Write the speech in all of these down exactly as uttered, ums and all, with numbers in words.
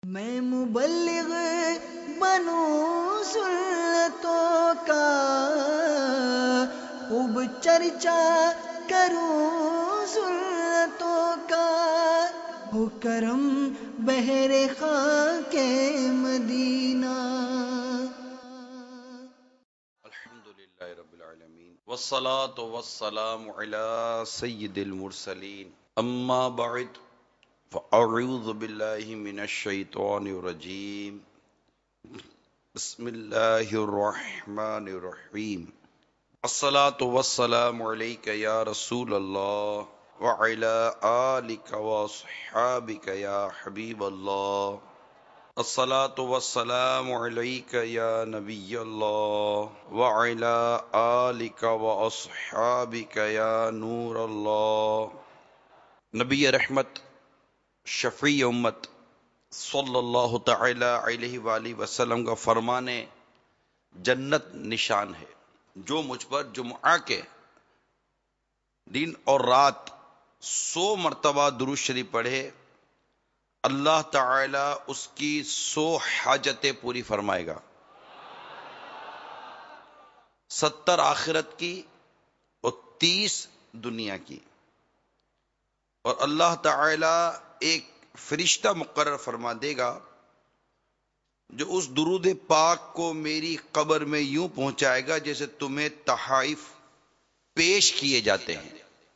میں مبلغ بنوں سنتوں کا، خوب چرچا کروں سنتوں کا، ہو کرم بہر خاک مدینہ۔ الحمد للہ رب العالمین والصلاة والسلام علی سید المرسلین، اما بعد فاعوذ باللہ من الشیطان الرجیم، بسم اللہ الرحمن الرحیم۔ الصلاة والسلام علیک یا رسول اللہ وعلی آلک واصحابک یا حبیب اللہ۔ الصلاة والسلام علیک یا نبی اللہ وعلی آلک واصحابک یا نور اللہ۔ نبی رحمت شفیع امت صلی اللہ تعالی علیہ وآلہ وسلم کا فرمان جنت نشان ہے، جو مجھ پر جمعہ کے دن اور رات سو مرتبہ درود شریف پڑھے، اللہ تعالی اس کی سو حاجتیں پوری فرمائے گا، ستر آخرت کی اور تیس دنیا کی۔ اور اللہ تعالی ایک فرشتہ مقرر فرما دے گا جو اس درود پاک کو میری قبر میں یوں پہنچائے گا جیسے تمہیں تحائف پیش کیے جاتے ہیں۔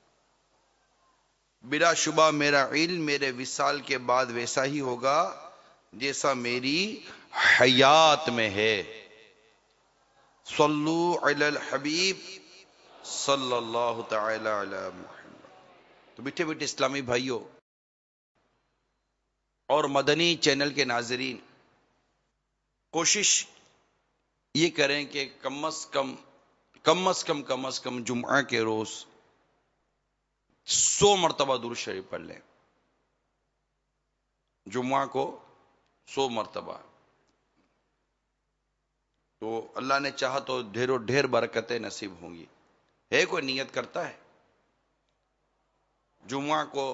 بلا شبہ میرا علم میرے وصال کے بعد ویسا ہی ہوگا جیسا میری حیات میں ہے۔ صلو علی الحبیب صلی اللہ تعالی علی محمد۔ تو بیٹھے بیٹھے اسلامی بھائیوں اور مدنی چینل کے ناظرین، کوشش یہ کریں کہ کم از کم کم از کم کم از کم جمعہ کے روز سو مرتبہ درود شریف پڑھ لیں۔ جمعہ کو سو مرتبہ، تو اللہ نے چاہا تو ڈھیروں ڈھیر برکتیں نصیب ہوں گی۔ ہے کوئی نیت کرتا ہے جمعہ کو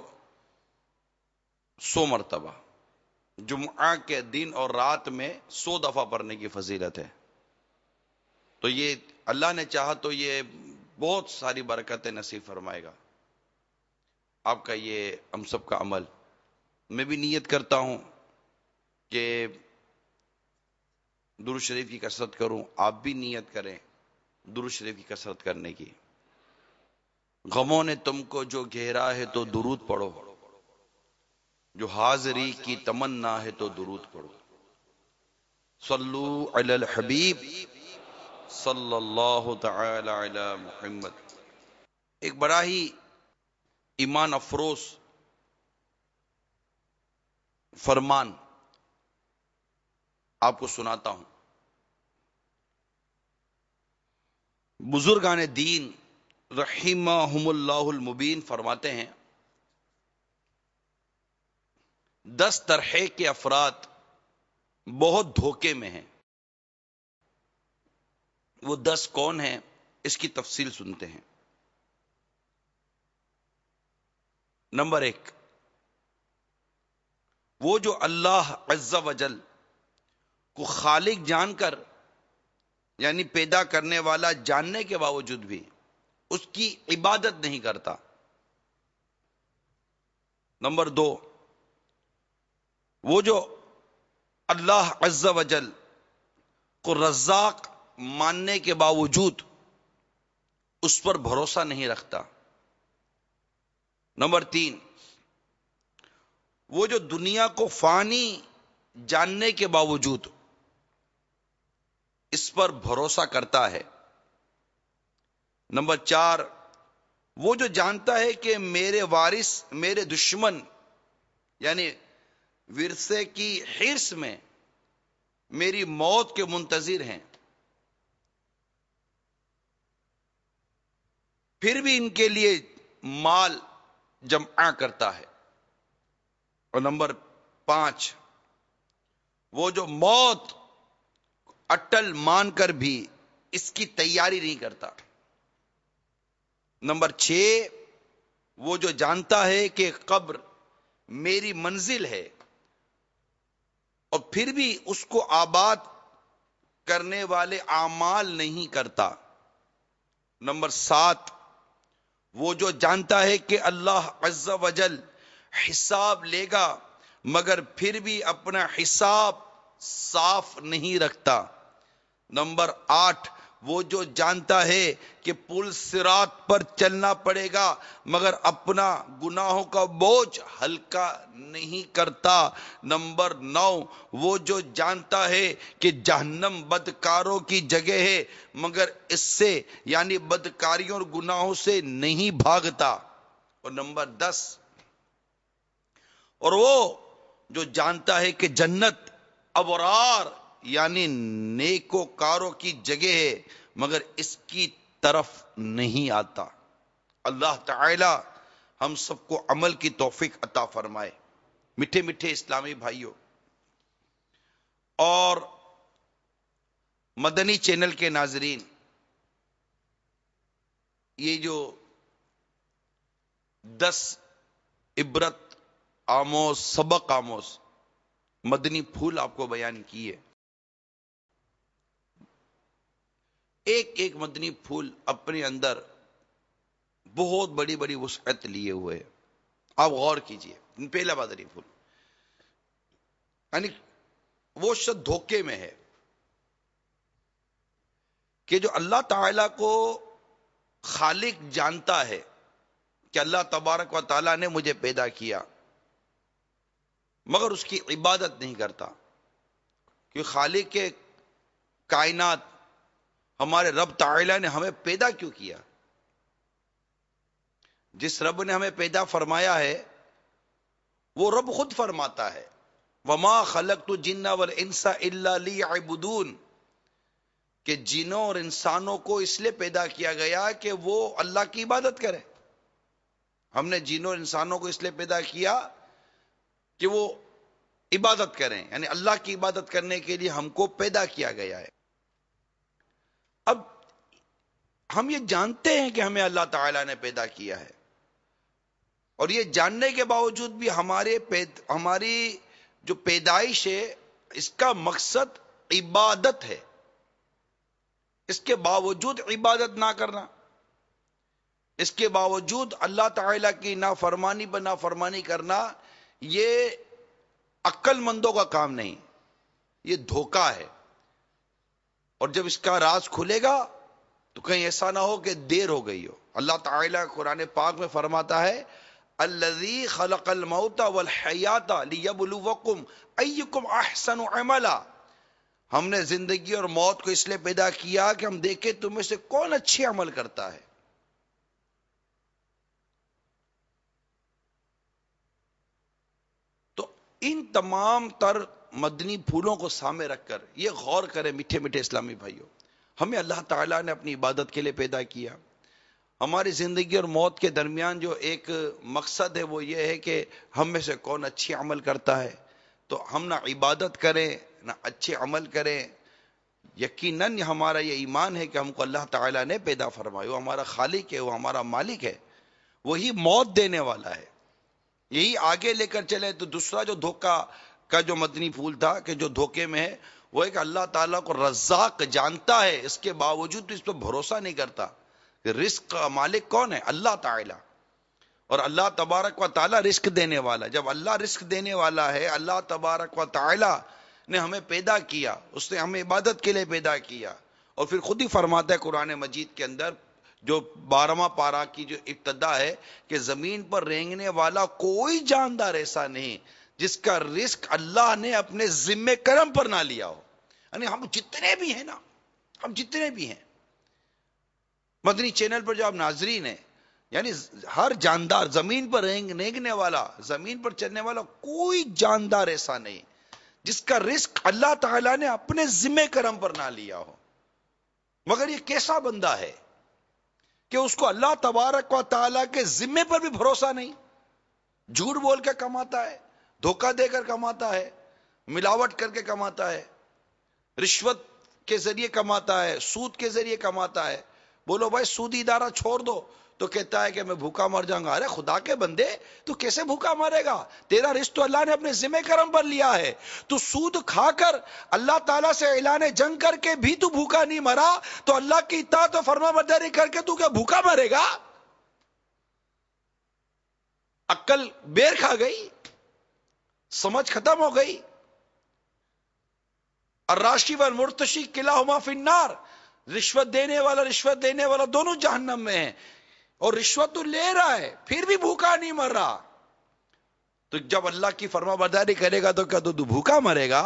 سو مرتبہ، جمعہ کے دن اور رات میں سو دفعہ پڑھنے کی فضیلت ہے، تو یہ اللہ نے چاہا تو یہ بہت ساری برکتیں نصیب فرمائے گا آپ کا یہ ہم سب کا عمل۔ میں بھی نیت کرتا ہوں کہ درود شریف کی کثرت کروں، آپ بھی نیت کریں درود شریف کی کثرت کرنے کی۔ غموں نے تم کو جو گھیرا ہے تو درود پڑھو، جو حاضری کی تمنا ہے تو درود پڑھو۔ صلو علی الحبیب صلی اللہ تعالی علی محمد۔ ایک بڑا ہی ایمان افروز فرمان آپ کو سناتا ہوں۔ بزرگان دین رحمہم اللہ المبین فرماتے ہیں، دس طرح کے افراد بہت دھوکے میں ہیں۔ وہ دس کون ہیں، اس کی تفصیل سنتے ہیں۔ نمبر ایک، وہ جو اللہ عز و جل کو خالق جان کر، یعنی پیدا کرنے والا جاننے کے باوجود بھی اس کی عبادت نہیں کرتا۔ نمبر دو، وہ جو اللہ عز و جل کو رزاق ماننے کے باوجود اس پر بھروسہ نہیں رکھتا۔ نمبر تین، وہ جو دنیا کو فانی جاننے کے باوجود اس پر بھروسہ کرتا ہے۔ نمبر چار، وہ جو جانتا ہے کہ میرے وارث میرے دشمن یعنی ورثے کی حرص میں میری موت کے منتظر ہیں، پھر بھی ان کے لیے مال جمع کرتا ہے۔ اور نمبر پانچ، وہ جو موت اٹل مان کر بھی اس کی تیاری نہیں کرتا۔ نمبر چھ، وہ جو جانتا ہے کہ قبر میری منزل ہے، اور پھر بھی اس کو آباد کرنے والے اعمال نہیں کرتا۔ نمبر سات، وہ جو جانتا ہے کہ اللہ عز و جل حساب لے گا مگر پھر بھی اپنا حساب صاف نہیں رکھتا۔ نمبر آٹھ، وہ جو جانتا ہے کہ پل صراط پر چلنا پڑے گا مگر اپنا گناہوں کا بوجھ ہلکا نہیں کرتا۔ نمبر نو، وہ جو جانتا ہے کہ جہنم بدکاروں کی جگہ ہے مگر اس سے یعنی بدکاریوں اور گناہوں سے نہیں بھاگتا۔ اور نمبر دس، اور وہ جو جانتا ہے کہ جنت ابرار یعنی نیکوکاروں کی جگہ ہے مگر اس کی طرف نہیں آتا۔ اللہ تعالی ہم سب کو عمل کی توفیق عطا فرمائے۔ میٹھے میٹھے اسلامی بھائیوں اور مدنی چینل کے ناظرین، یہ جو دس عبرت آموز سبق آموز مدنی پھول آپ کو بیان کیے، ایک ایک مدنی پھول اپنے اندر بہت بڑی بڑی وسعت لیے ہوئے ہیں۔ آپ غور کیجئے، پہلا مدنی پھول یعنی وہ شخص دھوکے میں ہے کہ جو اللہ تعالی کو خالق جانتا ہے کہ اللہ تبارک و تعالیٰ نے مجھے پیدا کیا مگر اس کی عبادت نہیں کرتا، کہ خالق کے کائنات ہمارے رب تعالیٰ نے ہمیں پیدا کیوں کیا؟ جس رب نے ہمیں پیدا فرمایا ہے وہ رب خود فرماتا ہے وَمَا خَلَقْتُ الْجِنَّ وَالْإِنسَ إِلَّا لِيَعْبُدُونَ، کہ جنوں اور انسانوں کو اس لیے پیدا کیا گیا کہ وہ اللہ کی عبادت کریں۔ ہم نے جنوں اور انسانوں کو اس لیے پیدا کیا کہ وہ عبادت کریں، یعنی اللہ کی عبادت کرنے کے لیے ہم کو پیدا کیا گیا ہے۔ اب ہم یہ جانتے ہیں کہ ہمیں اللہ تعالیٰ نے پیدا کیا ہے، اور یہ جاننے کے باوجود بھی ہمارے پید ہماری جو پیدائش ہے اس کا مقصد عبادت ہے، اس کے باوجود عبادت نہ کرنا، اس کے باوجود اللہ تعالیٰ کی نافرمانی پر نافرمانی کرنا، یہ عقل مندوں کا کام نہیں، یہ دھوکہ ہے۔ اور جب اس کا راز کھلے گا تو کہیں ایسا نہ ہو کہ دیر ہو گئی ہو۔ اللہ تعالیٰ قرآن پاک میں فرماتا ہے الذی خلق الموت والحیات لیبلوکم ایکم احسن عملا، ہم نے زندگی اور موت کو اس لیے پیدا کیا کہ ہم دیکھیں تم میں سے کون اچھے عمل کرتا ہے۔ تو ان تمام تر مدنی پھولوں کو سامنے رکھ کر یہ غور کریں میٹھے میٹھے اسلامی بھائیوں، ہمیں اللہ تعالیٰ نے اپنی عبادت کے لیے پیدا کیا۔ ہماری زندگی اور موت کے درمیان جو ایک مقصد ہے وہ یہ ہے کہ ہم میں سے کون اچھی عمل کرتا ہے۔ تو ہم نہ عبادت کریں نہ اچھے عمل کریں، یقیناً ہمارا یہ ایمان ہے کہ ہم کو اللہ تعالیٰ نے پیدا فرمایا، وہ ہمارا خالق ہے، وہ ہمارا مالک ہے، وہی موت دینے والا ہے۔ یہی آگے لے کر چلے تو دوسرا جو دھوکہ کا جو مدنی پھول تھا کہ جو دھوکے میں ہے وہ ہے کہ اللہ تعالیٰ کو رزاق جانتا ہے، اس کے باوجود اس پہ بھروسہ نہیں کرتا کہ رزق کا مالک کون ہے؟ اللہ تعالیٰ، اور اللہ تبارک و تعالیٰ رزق دینے والا۔ جب اللہ رزق دینے والا ہے، اللہ تبارک و تعالیٰ نے ہمیں پیدا کیا، اس نے ہمیں عبادت کے لیے پیدا کیا، اور پھر خود ہی فرماتا ہے قرآن مجید کے اندر جو بارہواں پارہ کی جو ابتدا ہے کہ زمین پر رینگنے والا کوئی جاندار ایسا نہیں جس کا رزق اللہ نے اپنے ذمہ کرم پر نہ لیا ہو۔ یعنی ہم جتنے بھی ہیں نا، ہم جتنے بھی ہیں مدنی چینل پر جو آپ ناظرین ہیں، یعنی ہر جاندار زمین پر رینگنے والا، زمین پر چلنے والا کوئی جاندار ایسا نہیں جس کا رزق اللہ تعالیٰ نے اپنے ذمہ کرم پر نہ لیا ہو۔ مگر یہ کیسا بندہ ہے کہ اس کو اللہ تبارک و تعالیٰ کے ذمے پر بھی بھروسہ نہیں، جھوٹ بول کے کماتا ہے، دھوکہ دے کر کماتا ہے، ملاوٹ کر کے کماتا ہے، رشوت کے ذریعے کماتا ہے، سود کے ذریعے کماتا ہے، بولو بھائی سودی ادارہ چھوڑ دو، تو کہتا ہے کہ میں بھوکا مر جاؤں گا. ارے خدا کے بندے تو کیسے بھوکا مرے گا؟ تیرا رزق تو اللہ نے اپنے ذمہ کرم پر لیا ہے. تو سود کھا کر اللہ تعالیٰ سے اعلان جنگ کر کے بھی تو بھوکا نہیں مرا، تو اللہ کی اطاعت و فرما برداری کر کے تو کیا بھوکا مرے گا؟ عقل بیر کھا گئی، سمجھ ختم ہو گئی. الراشی والمرتشی کلاہما فی النار، رشوت دینے والا رشوت دینے والا دونوں جہنم میں ہیں. اور رشوت تو لے رہا ہے پھر بھی بھوکا نہیں مر رہا. تو جب اللہ کی فرما برداری کرے گا تو کیا تو بھوکا مرے گا؟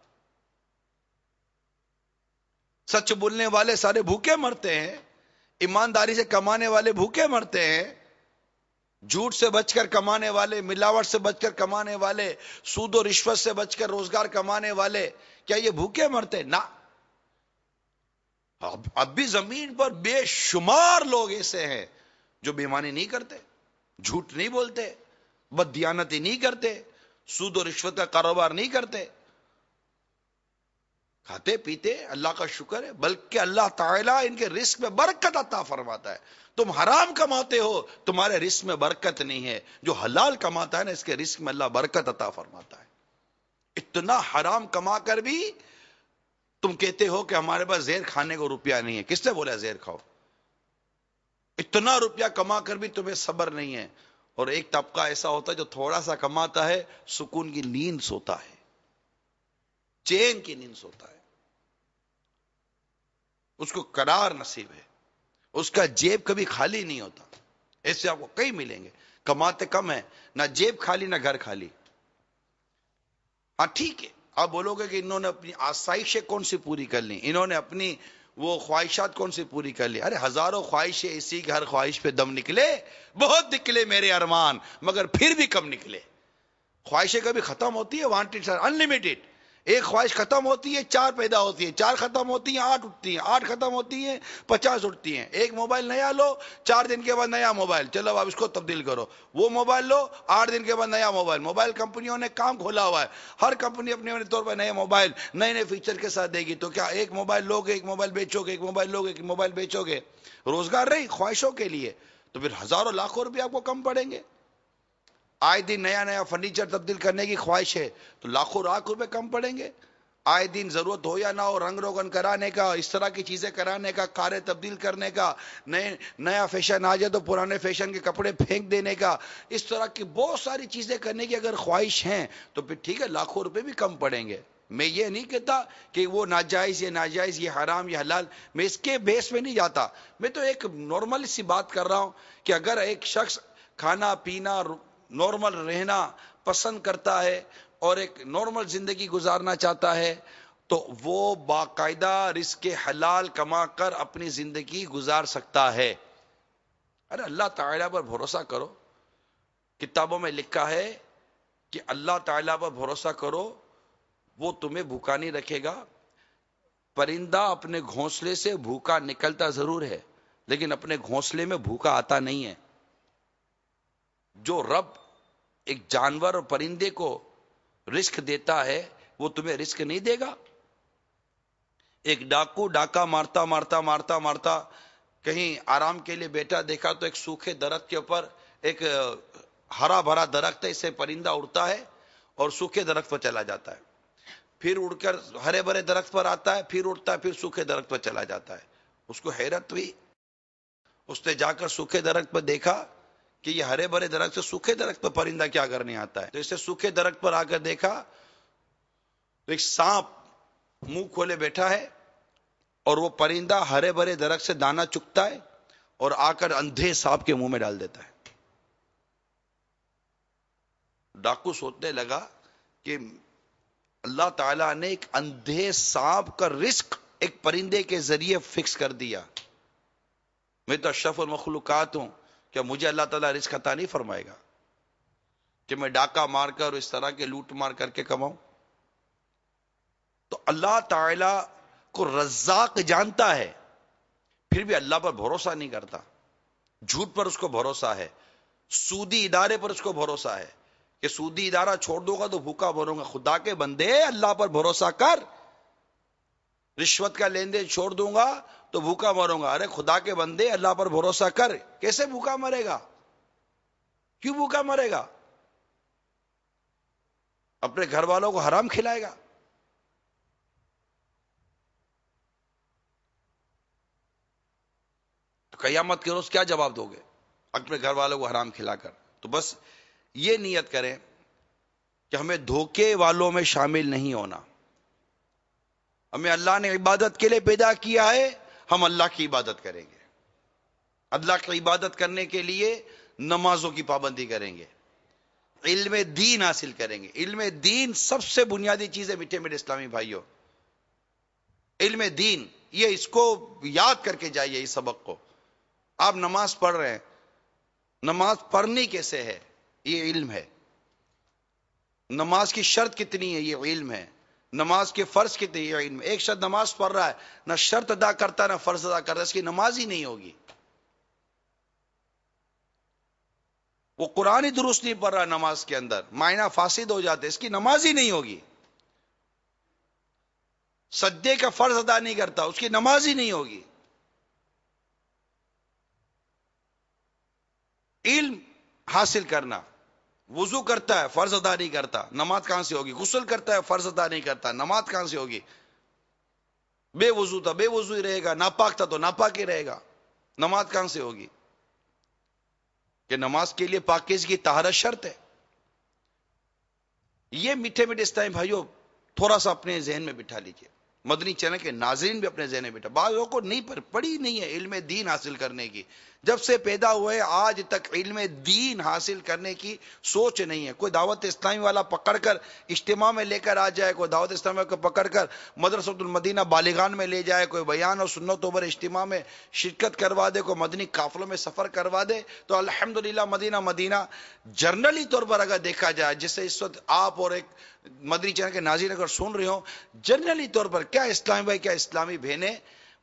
سچ بولنے والے سارے بھوکے مرتے ہیں، ایمانداری سے کمانے والے بھوکے مرتے ہیں، جھوٹ سے بچ کر کمانے والے، ملاوٹ سے بچ کر کمانے والے، سود و رشوت سے بچ کر روزگار کمانے والے، کیا یہ بھوکے مرتے؟ نہ. اب بھی زمین پر بے شمار لوگ ایسے ہیں جو بےایمانی نہیں کرتے، جھوٹ نہیں بولتے، بددیانتی نہیں کرتے، سود و رشوت کا کاروبار نہیں کرتے، کھاتے پیتے اللہ کا شکر ہے، بلکہ اللہ تعالیٰ ان کے رزق میں برکت عطا فرماتا ہے. تم حرام کماتے ہو تمہارے رزق میں برکت نہیں ہے، جو حلال کماتا ہے نا اس کے رزق میں اللہ برکت عطا فرماتا ہے. اتنا حرام کما کر بھی تم کہتے ہو کہ ہمارے پاس زہر کھانے کو روپیہ نہیں ہے. کس نے بولا زہر کھاؤ؟ اتنا روپیہ کما کر بھی تمہیں صبر نہیں ہے. اور ایک طبقہ ایسا ہوتا ہے جو تھوڑا سا کماتا ہے سکون کی نیند سوتا ہے، چین کی نیند سوتا ہے، اس کو قرار نصیب ہے، اس کا جیب کبھی خالی نہیں ہوتا. ایسے آپ کو کئی ملیں گے کماتے کم ہیں، نہ جیب خالی نہ گھر خالی. ہاں ٹھیک ہے، آپ بولو گے کہ انہوں نے اپنی آسائشیں کون سی پوری کر لی، انہوں نے اپنی وہ خواہشات کون سی پوری کر لی. ارے ہزاروں خواہشیں اسی کے ہر خواہش پہ دم نکلے، بہت نکلے میرے ارمان مگر پھر بھی کم نکلے. خواہشیں کبھی ختم ہوتی ہے؟ Wants are unlimited. ایک خواہش ختم ہوتی ہے چار پیدا ہوتی ہے، چار ختم ہوتی ہیں آٹھ اٹھتی ہیں، آٹھ ختم ہوتی ہیں پچاس اٹھتی ہیں. ایک موبائل نیا لو، چار دن کے بعد نیا موبائل، چلو اب اس کو تبدیل کرو. وہ موبائل لو، آٹھ دن کے بعد نیا موبائل. موبائل کمپنیوں نے کام کھولا ہوا ہے، ہر کمپنی اپنے اپنے طور پر نئے موبائل نئے نئے فیچر کے ساتھ دے گی. تو کیا ایک موبائل لوگے ایک موبائل بیچو گے، ایک موبائل لوگے ایک موبائل بیچو گے؟ روزگار رہی خواہشوں کے لیے، تو پھر ہزاروں لاکھوں روپے آپ کو کم پڑیں گے. آئے دن نیا نیا فرنیچر تبدیل کرنے کی خواہش ہے تو لاکھوں لاکھ روپے کم پڑیں گے. آئے دن ضرورت ہو یا نہ ہو رنگ روگن کرانے کا، اس طرح کی چیزیں کرانے کا، کاریں تبدیل کرنے کا، نئے نیا فیشن آ جائے تو پرانے فیشن کے کپڑے پھینک دینے کا، اس طرح کی بہت ساری چیزیں کرنے کی اگر خواہش ہیں تو پھر ٹھیک ہے لاکھوں روپے بھی کم پڑیں گے. میں یہ نہیں کہتا کہ وہ ناجائز یہ ناجائز یہ حرام یہ حلال، میں اس کے بیس میں نہیں جاتا. میں تو ایک نارمل سی بات کر رہا ہوں کہ اگر ایک شخص کھانا پینا نارمل رہنا پسند کرتا ہے اور ایک نارمل زندگی گزارنا چاہتا ہے تو وہ باقاعدہ رزق حلال کما کر اپنی زندگی گزار سکتا ہے. ارے اللہ تعالیٰ پر بھروسہ کرو. کتابوں میں لکھا ہے کہ اللہ تعالیٰ پر بھروسہ کرو، وہ تمہیں بھوکا نہیں رکھے گا. پرندہ اپنے گھونسلے سے بھوکا نکلتا ضرور ہے لیکن اپنے گھونسلے میں بھوکا آتا نہیں ہے. جو رب ایک جانور اور پرندے کو رزق دیتا ہے وہ تمہیں رزق نہیں دے گا؟ ایک ڈاکو ڈاکہ مارتا مارتا مارتا مارتا کہیں آرام کے لیے بیٹھا، دیکھا تو ایک سوکھے درخت کے اوپر ایک ہرا بھرا درخت ہے، اس سے پرندہ اڑتا ہے اور سوکھے درخت پر چلا جاتا ہے، پھر اڑ کر ہرے بھرے درخت پر آتا ہے، پھر اڑتا ہے، پھر سوکھے درخت پر چلا جاتا ہے. اس کو حیرت ہوئی، اس نے جا کر سوکھے درخت پر دیکھا کہ یہ ہرے بھرے درخت سے سوکھے درخت پر پرندہ کیا کرنے آتا ہے. تو اسے سوکھے درخت پر آ کر دیکھا تو ایک سانپ منہ کھولے بیٹھا ہے اور وہ پرندہ ہرے بھرے درخت سے دانا چکتا ہے اور آ کر اندھے سانپ کے منہ میں ڈال دیتا ہے. ڈاکو سوچنے لگا کہ اللہ تعالیٰ نے ایک اندھے سانپ کا رزق ایک پرندے کے ذریعے فکس کر دیا. میں تو اشرف المخلوقات ہوں، کیا مجھے اللہ تعالیٰ رزق عطا نہیں فرمائے گا کہ میں ڈاکہ مار کر اس طرح کے لوٹ مار کر کے کماؤں؟ تو اللہ تعالیٰ کو رزاق جانتا ہے پھر بھی اللہ پر بھروسہ نہیں کرتا. جھوٹ پر اس کو بھروسہ ہے، سودی ادارے پر اس کو بھروسہ ہے کہ سودی ادارہ چھوڑ دو گا تو بھوکا مروں گا. خدا کے بندے اللہ پر بھروسہ کر. رشوت کا لین دین چھوڑ دوں گا تو بھوکا مروں گا. ارے خدا کے بندے, اللہ پر بھروسہ کر. کیسے بھوکا مرے گا؟ کیوں بھوکا مرے گا؟ اپنے گھر والوں کو حرام کھلائے گا. تو قیامت کے روز کیا جواب دو گے اپنے گھر والوں کو حرام کھلا کر؟ تو بس یہ نیت کریں کہ ہمیں دھوکے والوں میں شامل نہیں ہونا. ہمیں اللہ نے عبادت کے لیے پیدا کیا ہے, ہم اللہ کی عبادت کریں گے. اللہ کی عبادت کرنے کے لیے نمازوں کی پابندی کریں گے, علم دین حاصل کریں گے. علم دین سب سے بنیادی چیز ہے میٹھے میٹھے اسلامی بھائیوں. علم دین, یہ اس کو یاد کر کے جائیے. اس سبق کو آپ نماز پڑھ رہے ہیں, نماز پڑھنی کیسے ہے یہ علم ہے. نماز کی شرط کتنی ہے یہ علم ہے. نماز کے فرض کتنے یہ علم ہے. ایک شخص نماز پڑھ رہا ہے, نہ شرط ادا کرتا نہ فرض ادا کرتا, اس کی نماز ہی نہیں ہوگی. وہ قرآن ہی درست نہیں پڑھ رہا نماز کے اندر, معنی فاسد ہو جاتے, اس کی نماز ہی نہیں ہوگی. سجدے کا فرض ادا نہیں کرتا, اس کی نماز ہی نہیں ہوگی. علم حاصل کرنا, وضو کرتا ہے فرض ادا نہیں کرتا, نماز کہاں سے ہوگی. غسل کرتا ہے فرض ادا نہیں کرتا, نماز کہاں سے ہوگی. بے وضو تھا بے وضو ہی رہے گا, ناپاک تھا تو ناپاک ہی رہے گا, نماز کہاں سے ہوگی. کہ نماز کے لیے پاکیزگی طہارت شرط ہے. یہ میٹھے میٹھے اسلامی بھائیوں تھوڑا سا اپنے ذہن میں بٹھا لیجئے. مدنی چینل کے ناظرین بھی اپنے ذہن میں بٹھا. بعض لوگوں کو نہیں پڑھی نہیں ہے علم دین حاصل کرنے کی. جب سے پیدا ہوئے آج تک علم دین حاصل کرنے کی سوچ نہیں ہے. کوئی دعوت اسلامی والا پکڑ کر اجتماع میں لے کر آ جائے, کوئی دعوت اسلامی کو پکڑ کر مدرسۃ المدینہ بالغان میں لے جائے, کوئی بیان اور سنت اوپر اجتماع میں شرکت کروا دے, کوئی مدنی قافلوں میں سفر کروا دے, تو الحمدللہ مدینہ مدینہ جرنلی طور پر اگر دیکھا جائے, جس سے اس وقت آپ اور ایک مدنی چینل کے ناظرین اگر سن رہے ہو, جنرلی طور پر کیا اسلامی بھائی کیا اسلامی بہنیں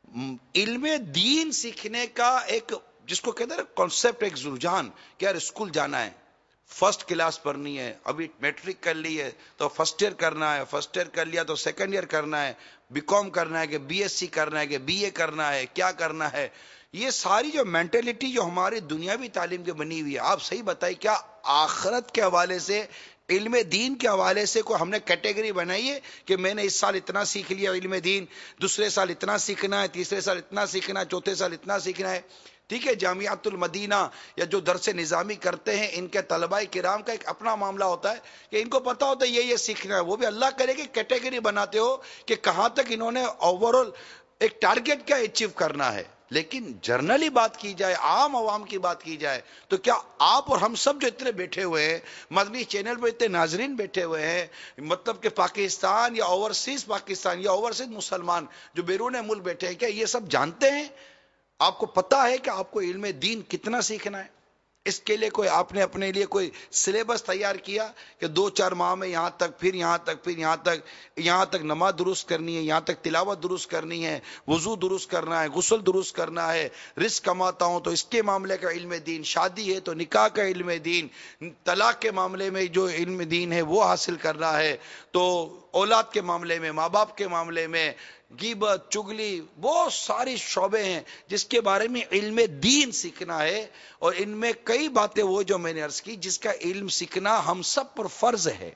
علم دین سیکھنے کا ایک جس کو کہتے ہیں کانسیپٹ, ایک رجحان کہ یار اسکول جانا ہے, فرسٹ کلاس پڑھنی ہے, ابھی میٹرک کر لی ہے تو فرسٹ ایئر کرنا ہے, فرسٹ ایئر کر لیا تو سیکنڈ ایئر کرنا ہے, بی کام کرنا ہے کہ بی ایس سی کرنا ہے کہ بی اے کرنا ہے, کیا کرنا ہے. یہ ساری جو مینٹلٹی جو ہماری دنیاوی تعلیم کی بنی ہوئی ہے, آپ صحیح بتائیے کیا آخرت کے حوالے سے علم دین کے حوالے سے کوئی ہم نے کیٹیگری بنائی ہے کہ میں نے اس سال اتنا سیکھ لیا علم دین, دوسرے سال اتنا سیکھنا ہے, تیسرے سال اتنا سیکھنا ہے, چوتھے سال اتنا سیکھنا ہے. ٹھیک ہے, جامعات المدینہ یا جو درس نظامی کرتے ہیں ان کے طلباء کرام کا ایک اپنا معاملہ ہوتا ہے کہ ان کو پتا ہوتا ہے یہ یہ سیکھنا ہے. وہ بھی اللہ کرے کہ کیٹیگری بناتے ہو کہ کہاں تک انہوں نے اوور آل ایک ٹارگٹ کیا اچیو کرنا ہے. لیکن جرنلی بات کی جائے, عام عوام کی بات کی جائے, تو کیا آپ اور ہم سب جو اتنے بیٹھے ہوئے ہیں مدنی چینل پہ اتنے ناظرین بیٹھے ہوئے ہیں, مطلب کہ پاکستان یا اوورسیز پاکستان یا اوورسیز مسلمان جو بیرون ملک بیٹھے ہیں, کیا یہ سب جانتے ہیں؟ آپ کو پتا ہے کہ آپ کو علم دین کتنا سیکھنا ہے؟ اس کے لیے کوئی آپ نے اپنے لیے کوئی سلیبس تیار کیا کہ دو چار ماہ میں یہاں تک, پھر یہاں تک, پھر یہاں تک, یہاں تک نماز درست کرنی ہے, یہاں تک تلاوت درست کرنی ہے, وضو درست کرنا ہے, غسل درست کرنا ہے, رزق کماتا ہوں تو اس کے معاملے کا علم دین, شادی ہے تو نکاح کا علم دین, طلاق کے معاملے میں جو علم دین ہے وہ حاصل کرنا ہے, تو اولاد کے معاملے میں, ماں باپ کے معاملے میں, غیبت, چگلی, بہت ساری شعبے ہیں جس کے بارے میں علم دین سیکھنا ہے. اور ان میں کئی باتیں وہ جو میں نے عرض کی جس کا علم سیکھنا ہم سب پر فرض ہے,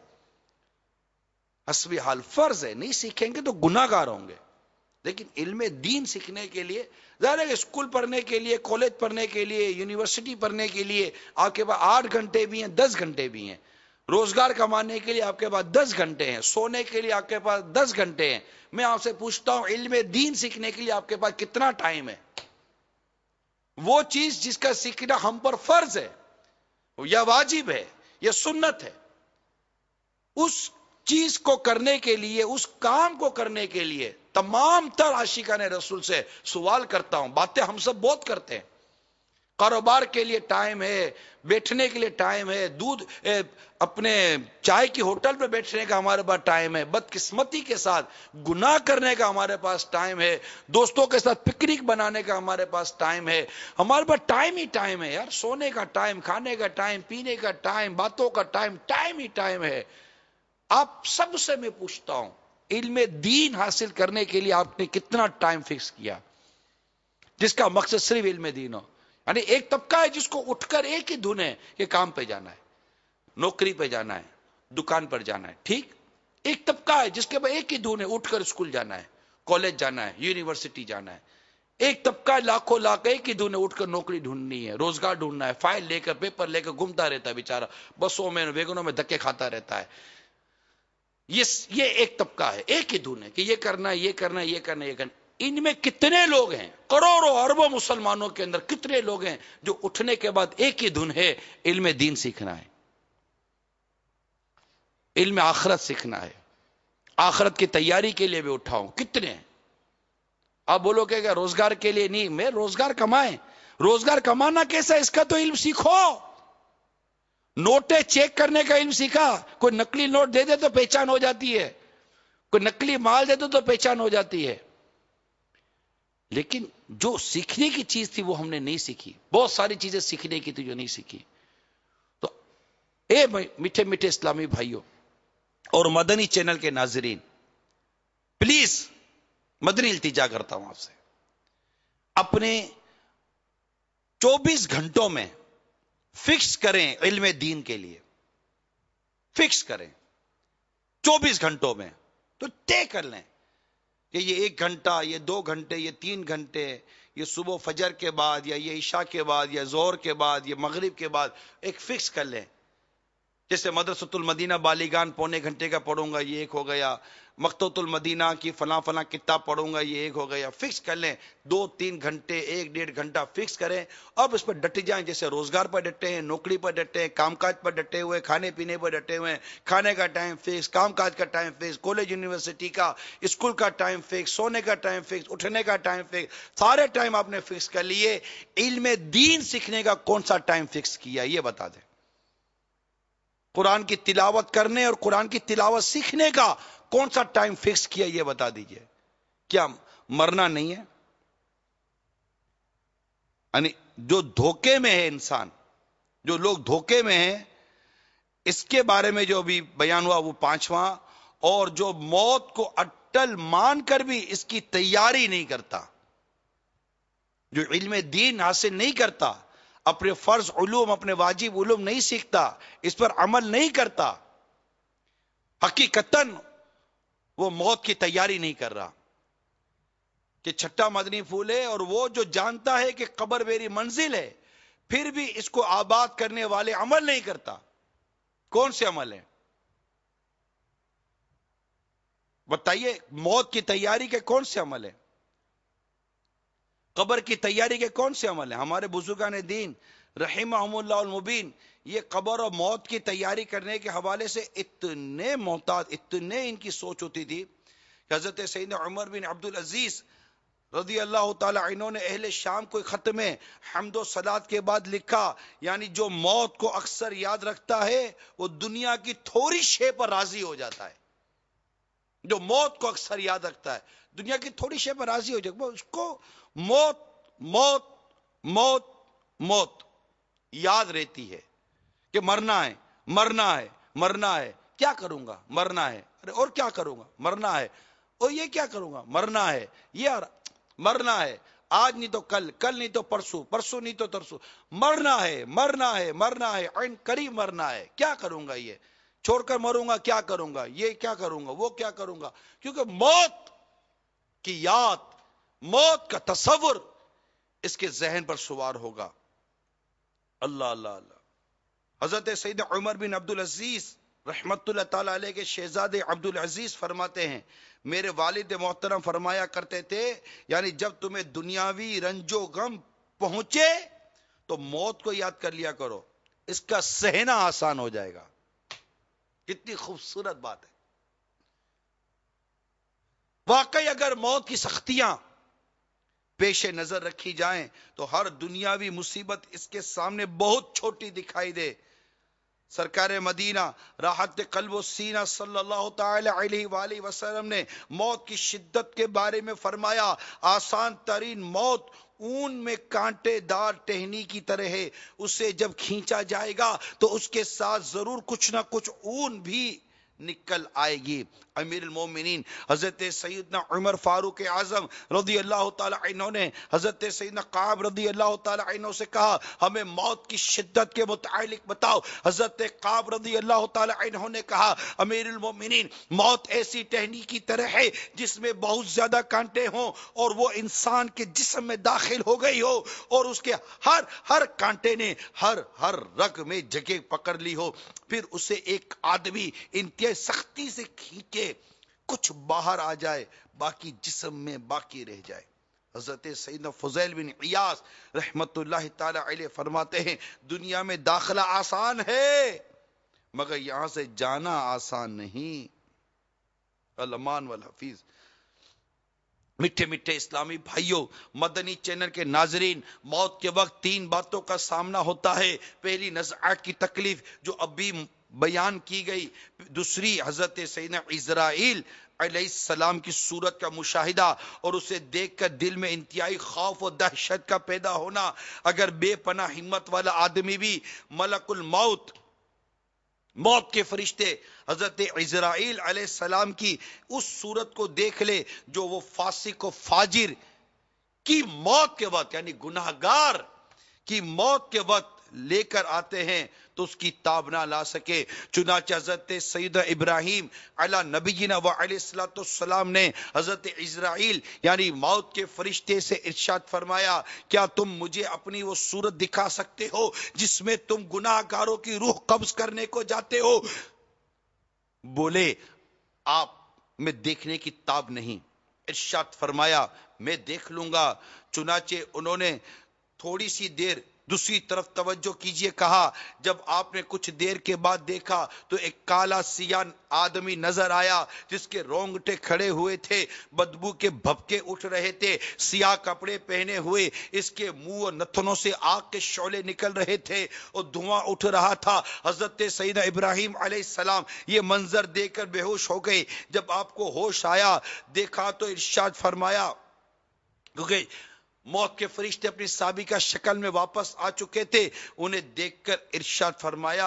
حسب حال فرض ہے. نہیں سیکھیں گے تو گناہ گار ہوں گے. لیکن علم دین سیکھنے کے لیے ظاہر ہے اسکول پڑھنے کے لیے, کالج پڑھنے کے لیے, یونیورسٹی پڑھنے کے لیے آپ کے پاس آٹھ گھنٹے بھی ہیں, دس گھنٹے بھی ہیں. روزگار کمانے کے لیے آپ کے پاس دس گھنٹے ہیں, سونے کے لیے آپ کے پاس دس گھنٹے ہیں. میں آپ سے پوچھتا ہوں علم دین سیکھنے کے لیے آپ کے پاس کتنا ٹائم ہے؟ وہ چیز جس کا سیکھنا ہم پر فرض ہے یا واجب ہے یا سنت ہے, اس چیز کو کرنے کے لیے, اس کام کو کرنے کے لیے تمام تر عاشقان رسول سے سوال کرتا ہوں. باتیں ہم سب بہت کرتے ہیں, کاروبار کے لیے ٹائم ہے, بیٹھنے کے لیے ٹائم ہے, دودھ اپنے چائے کی ہوٹل پہ بیٹھنے کا ہمارے پاس ٹائم ہے, بدقسمتی کے ساتھ گناہ کرنے کا ہمارے پاس ٹائم ہے, دوستوں کے ساتھ پکنک بنانے کا ہمارے پاس ٹائم ہے. ہمارے پاس ٹائم ہی ٹائم ہے یار, سونے کا ٹائم, کھانے کا ٹائم, پینے کا ٹائم, باتوں کا ٹائم, ٹائم ہی ٹائم ہے. آپ سب سے میں پوچھتا ہوں علم دین حاصل کرنے کے لیے آپ نے کتنا ٹائم فکس کیا جس کا مقصد صرف علم دین ہو؟ یعنی ایک طبقہ ہے جس کو اٹھ کر ایک ہی دھن ہے کہ کام پہ جانا ہے، نوکری پہ جانا ہے، دکان پر جانا ہے، ٹھیک. ایک طبقہ ہے جس کے بعد ایک ہی دھن ہے، اٹھ کر اسکول جانا ہے، کالج جانا ہے، یونیورسٹی جانا ہے. ایک طبقہ لاکھوں لاکھ ایک ہی دھن ہے، اٹھ کر نوکری ڈھونڈنی ہے، روزگار ڈھونڈنا ہے، فائل لے کر پیپر لے کر گھومتا رہتا ہے بیچارہ، بسوں میں ویگنوں میں دھکے کھاتا رہتا ہے. یہ یہ ایک طبقہ ہے، ایک ہی دھن ہے کہ یہ کرنا ہے، یہ کرنا ہے، یہ کرنا ہے، یہ کرنا. ان میں کتنے لوگ ہیں؟ کروڑوں اربوں مسلمانوں کے اندر کتنے لوگ ہیں جو اٹھنے کے بعد ایک ہی دھن ہے علم دین سیکھنا ہے، علم آخرت سیکھنا ہے، آخرت کی تیاری کے لیے بھی اٹھاؤں؟ کتنے ہیں؟ آپ بولو کہ روزگار کے لیے نہیں، میں روزگار کمائیں. روزگار کمانا کیسا، اس کا تو علم سیکھو. نوٹیں چیک کرنے کا علم سیکھا. کوئی نقلی نوٹ دے دے تو پہچان ہو جاتی ہے، کوئی نقلی مال دے دے تو پہچان ہو جاتی ہے. لیکن جو سیکھنے کی چیز تھی وہ ہم نے نہیں سیکھی. بہت ساری چیزیں سیکھنے کی تھی جو نہیں سیکھی. تو اے میٹھے میٹھے اسلامی بھائیوں اور مدنی چینل کے ناظرین، پلیز مدنی التجا کرتا ہوں آپ سے، اپنے چوبیس گھنٹوں میں فکس کریں علم دین کے لیے. فکس کریں چوبیس گھنٹوں میں، تو طے کر لیں کہ یہ ایک گھنٹہ، یہ دو گھنٹے، یہ تین گھنٹے، یہ صبح فجر کے بعد، یا یہ عشاء کے بعد، یا زہر کے بعد، یا مغرب کے بعد. ایک فکس کر لیں. جیسے مدرسۃ المدینہ بالیگان پونے گھنٹے کا پڑھوں گا، یہ ایک ہو گیا. مکتبۃ المدینہ کی فلاں فلاں کتاب پڑھوں گا، یہ ایک ہو گیا. فکس کر لیں. دو تین گھنٹے، ایک ڈیڑھ گھنٹہ فکس کریں. اب اس پر ڈٹ جائیں. جیسے روزگار پر ڈٹے ہیں، نوکری پر ڈٹے ہیں، کام کاج پر ڈٹے ہوئے، کھانے پینے پر ڈٹے ہوئے ہیں. کھانے کا ٹائم فکس، کام کاج کا ٹائم فکس، کالج یونیورسٹی کا، اسکول کا ٹائم فکس، سونے کا ٹائم فکس، اٹھنے کا ٹائم فکس. سارے ٹائم آپ نے فکس کر لیے. علم دین سیکھنے کا کون سا ٹائم فکس کیا یہ بتا دیں. قرآن کی تلاوت کرنے اور قرآن کی تلاوت سیکھنے کا کون سا ٹائم فکس کیا یہ بتا دیجئے. کیا مرنا نہیں ہے؟ یعنی جو دھوکے میں ہے انسان، جو لوگ دھوکے میں ہیں، اس کے بارے میں جو بھی بیان ہوا وہ پانچواں. اور جو موت کو اٹل مان کر بھی اس کی تیاری نہیں کرتا، جو علم دین حاصل نہیں کرتا، اپنے فرض علوم، اپنے واجب علوم نہیں سیکھتا، اس پر عمل نہیں کرتا، حقیقتاً وہ موت کی تیاری نہیں کر رہا. کہ چھٹا مدنی پھول ہے، اور وہ جو جانتا ہے کہ قبر میری منزل ہے، پھر بھی اس کو آباد کرنے والے عمل نہیں کرتا. کون سے عمل ہیں بتائیے؟ موت کی تیاری کے کون سے عمل ہیں؟ قبر کی تیاری کے کون سے عمل ہیں؟ ہمارے بزرگان دین رحمہم اللہ المبین یہ قبر اور موت کی تیاری کرنے کے حوالے سے اتنے محتاط، اتنے ان کی سوچ ہوتی تھی کہ حضرت سیدنا عمر بن عبدالعزیز رضی اللہ تعالی عنہ نے اہل شام کو خط میں حمد و صلات کے بعد لکھا، یعنی جو موت کو اکثر یاد رکھتا ہے وہ دنیا کی تھوڑی شے پر راضی ہو جاتا ہے. جو موت کو اکثر یاد رکھتا ہے دنیا کی تھوڑی شے پر راضی ہو جاتا ہے. اس کو موت موت موت موت یاد رہتی ہے کہ مرنا ہے مرنا ہے مرنا ہے. کیا کروں گا؟ مرنا ہے. ارے اور کیا کروں گا؟ مرنا ہے. اور یہ کیا کروں گا؟ مرنا ہے. یہ مرنا ہے. آج نہیں تو کل، کل نہیں تو پرسوں، پرسوں نہیں تو ترسوں. مرنا ہے مرنا ہے مرنا ہے، عین قریب مرنا ہے. کیا کروں گا؟ یہ چھوڑ کر مروں گا، کیا کروں گا؟ یہ کیا کروں گا؟ وہ کیا کروں گا؟ کیونکہ موت کی یاد، موت کا تصور اس کے ذہن پر سوار ہوگا. اللہ اللہ اللہ. حضرت سید عمر بن عبدالعزیز رحمت اللہ تعالی علیہ کے شہزادے عبدالعزیز فرماتے ہیں، میرے والد محترم فرمایا کرتے تھے، یعنی جب تمہیں دنیاوی رنج و غم پہنچے تو موت کو یاد کر لیا کرو، اس کا سہنا آسان ہو جائے گا. کتنی خوبصورت بات ہے. واقعی اگر موت کی سختیاں پیش نظر رکھی جائیں تو ہر دنیاوی مصیبت اس کے سامنے بہت چھوٹی دکھائی دے. سرکار مدینہ راحت قلب و سینہ صلی اللہ تعالی علیہ وآلہ وسلم نے موت کی شدت کے بارے میں فرمایا، آسان ترین موت اون میں کانٹے دار ٹہنی کی طرح ہے، اسے جب کھینچا جائے گا تو اس کے ساتھ ضرور کچھ نہ کچھ اون بھی نکل آئے گی. امیر المومنین حضرت سیدنا عمر فاروق اعظم رضی اللہ تعالی عنہ نے حضرت سیدنا کعب رضی اللہ تعالی عنہ سے کہا ہمیں موت کی شدت کے متعلق بتاؤ. حضرت کعب رضی اللہ تعالی عنہ نے کہا امیر المومنین موت ایسی ٹہنی کی طرح ہے جس میں بہت زیادہ کانٹے ہوں اور وہ انسان کے جسم میں داخل ہو گئی ہو اور اس کے ہر ہر کانٹے نے ہر ہر رگ میں جگہ پکڑ لی ہو, پھر اسے ایک آدمی انتہائی سختی سے کھینچے کچھ باہر آ جائے باقی جسم میں باقی رہ جائے. حضرت سیدنا فضیل بن عیاض رحمت اللہ تعالی علیہ فرماتے ہیں دنیا میں داخلہ آسان ہے مگر یہاں سے جانا آسان نہیں. الامان والحفیظ. میٹھے میٹھے اسلامی بھائیوں, مدنی چینل کے ناظرین, موت کے وقت تین باتوں کا سامنا ہوتا ہے. پہلی نزعات کی تکلیف جو ابھی بیان کی گئی, دوسری حضرت سیدنا عزرائیل علیہ السلام کی صورت کا مشاہدہ اور اسے دیکھ کر دل میں انتہائی خوف و دہشت کا پیدا ہونا. اگر بے پناہ ہمت والا آدمی بھی ملک الموت موت کے فرشتے حضرت عزرائیل علیہ السلام کی اس صورت کو دیکھ لے جو وہ فاسق و فاجر کی موت کے وقت یعنی گناہگار کی موت کے وقت لے کر آتے ہیں تو اس کی تاب نہ لا سکے. چنانچہ حضرت سیدنا ابراہیم علی نبینا و علیہ الصلوۃ والسلام نے حضرت عزرائیل یعنی موت کے فرشتے سے ارشاد فرمایا کیا تم مجھے اپنی وہ صورت دکھا سکتے ہو جس میں تم گناہ گاروں کی روح قبض کرنے کو جاتے ہو؟ بولے آپ میں دیکھنے کی تاب نہیں. ارشاد فرمایا میں دیکھ لوں گا. چنانچہ انہوں نے تھوڑی سی دیر دوسری طرف توجہ کیجئے کہا. جب آپ نے کچھ دیر کے بعد دیکھا تو ایک کالا سیاہ آدمی نظر آیا جس کے رونگٹے کھڑے ہوئے تھے, بدبو کے بھپکے اٹھ رہے تھے, سیاہ کپڑے پہنے ہوئے, اس کے منہ اور نتنوں سے آگ کے شعلے نکل رہے تھے اور دھواں اٹھ رہا تھا. حضرت سیدنا ابراہیم علیہ السلام یہ منظر دیکھ کر بے ہوش ہو گئے. جب آپ کو ہوش آیا دیکھا تو ارشاد فرمایا کیونکہ موت کے فرشتے اپنی سابقہ شکل میں واپس آ چکے تھے, انہیں دیکھ کر ارشاد فرمایا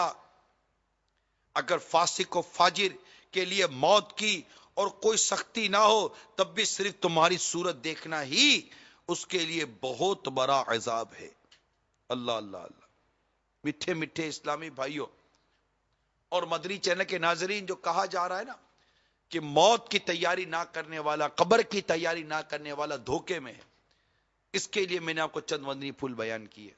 اگر فاسق و فاجر کے لیے موت کی اور کوئی سختی نہ ہو تب بھی صرف تمہاری صورت دیکھنا ہی اس کے لیے بہت بڑا عذاب ہے. اللہ اللہ اللہ. میٹھے میٹھے اسلامی بھائیوں اور مدنی چینل کے ناظرین, جو کہا جا رہا ہے نا کہ موت کی تیاری نہ کرنے والا, قبر کی تیاری نہ کرنے والا دھوکے میں ہے, اس کے لیے میں نے آپ کو چند مدنی پھول بیان کیے.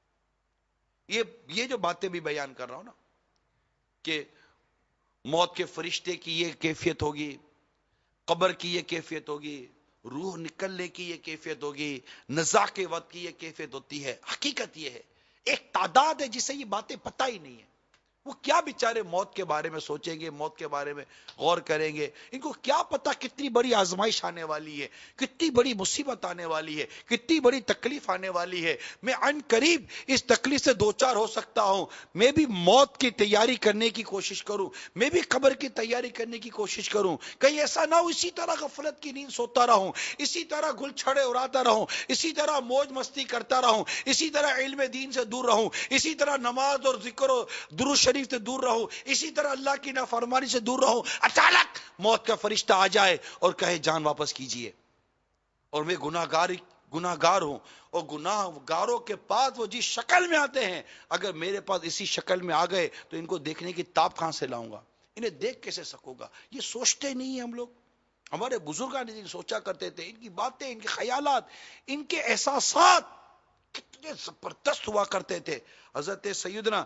یہ یہ جو باتیں بھی بیان کر رہا ہوں نا کہ موت کے فرشتے کی یہ کیفیت ہوگی, قبر کی یہ کیفیت ہوگی, روح نکلنے کی یہ کیفیت ہوگی, نزاع کے وقت کی یہ کیفیت ہوتی ہے. حقیقت یہ ہے ایک تعداد ہے جسے یہ باتیں پتہ ہی نہیں ہے. وہ کیا بیچارے موت کے بارے میں سوچیں گے, موت کے بارے میں غور کریں گے. ان کو کیا پتا کتنی بڑی آزمائش آنے والی ہے, کتنی بڑی مصیبت آنے والی ہے, کتنی بڑی تکلیف آنے والی ہے. میں عن قریب اس تکلیف سے دوچار ہو سکتا ہوں. میں بھی موت کی تیاری کرنے کی کوشش کروں, میں بھی قبر کی تیاری کرنے کی کوشش کروں. کہیں ایسا نہ ہو اسی طرح غفلت کی نیند سوتا رہوں, اسی طرح گل چھڑے اڑاتا رہوں, اسی طرح موج مستی کرتا رہوں, اسی طرح علم دین سے دور رہوں, اسی طرح نماز اور ذکر و درود شریف سے دور رہو, اسی طرح اللہ کی نافرمانی سے دور رہو. اچانک موت کا فرشتہ آ جائے اور کہے جان واپس کیجئے, اور میں گناہگار گناہگار ہوں, اور گناہگاروں کے پاس وہ جس شکل میں آتے ہیں اگر میرے پاس اسی شکل میں آ گئے تو ان کو دیکھنے کی تاب کہاں سے لاؤں گا, انہیں دیکھ کیسے سکوں گا. یہ سوچتے نہیں ہیں ہم لوگ. ہمارے بزرگان نے سوچا کرتے تھے, ان کی باتیں, ان کے خیالات, ان کے احساسات کتنے زبردست ہوا کرتے تھے. حضرت سیدنا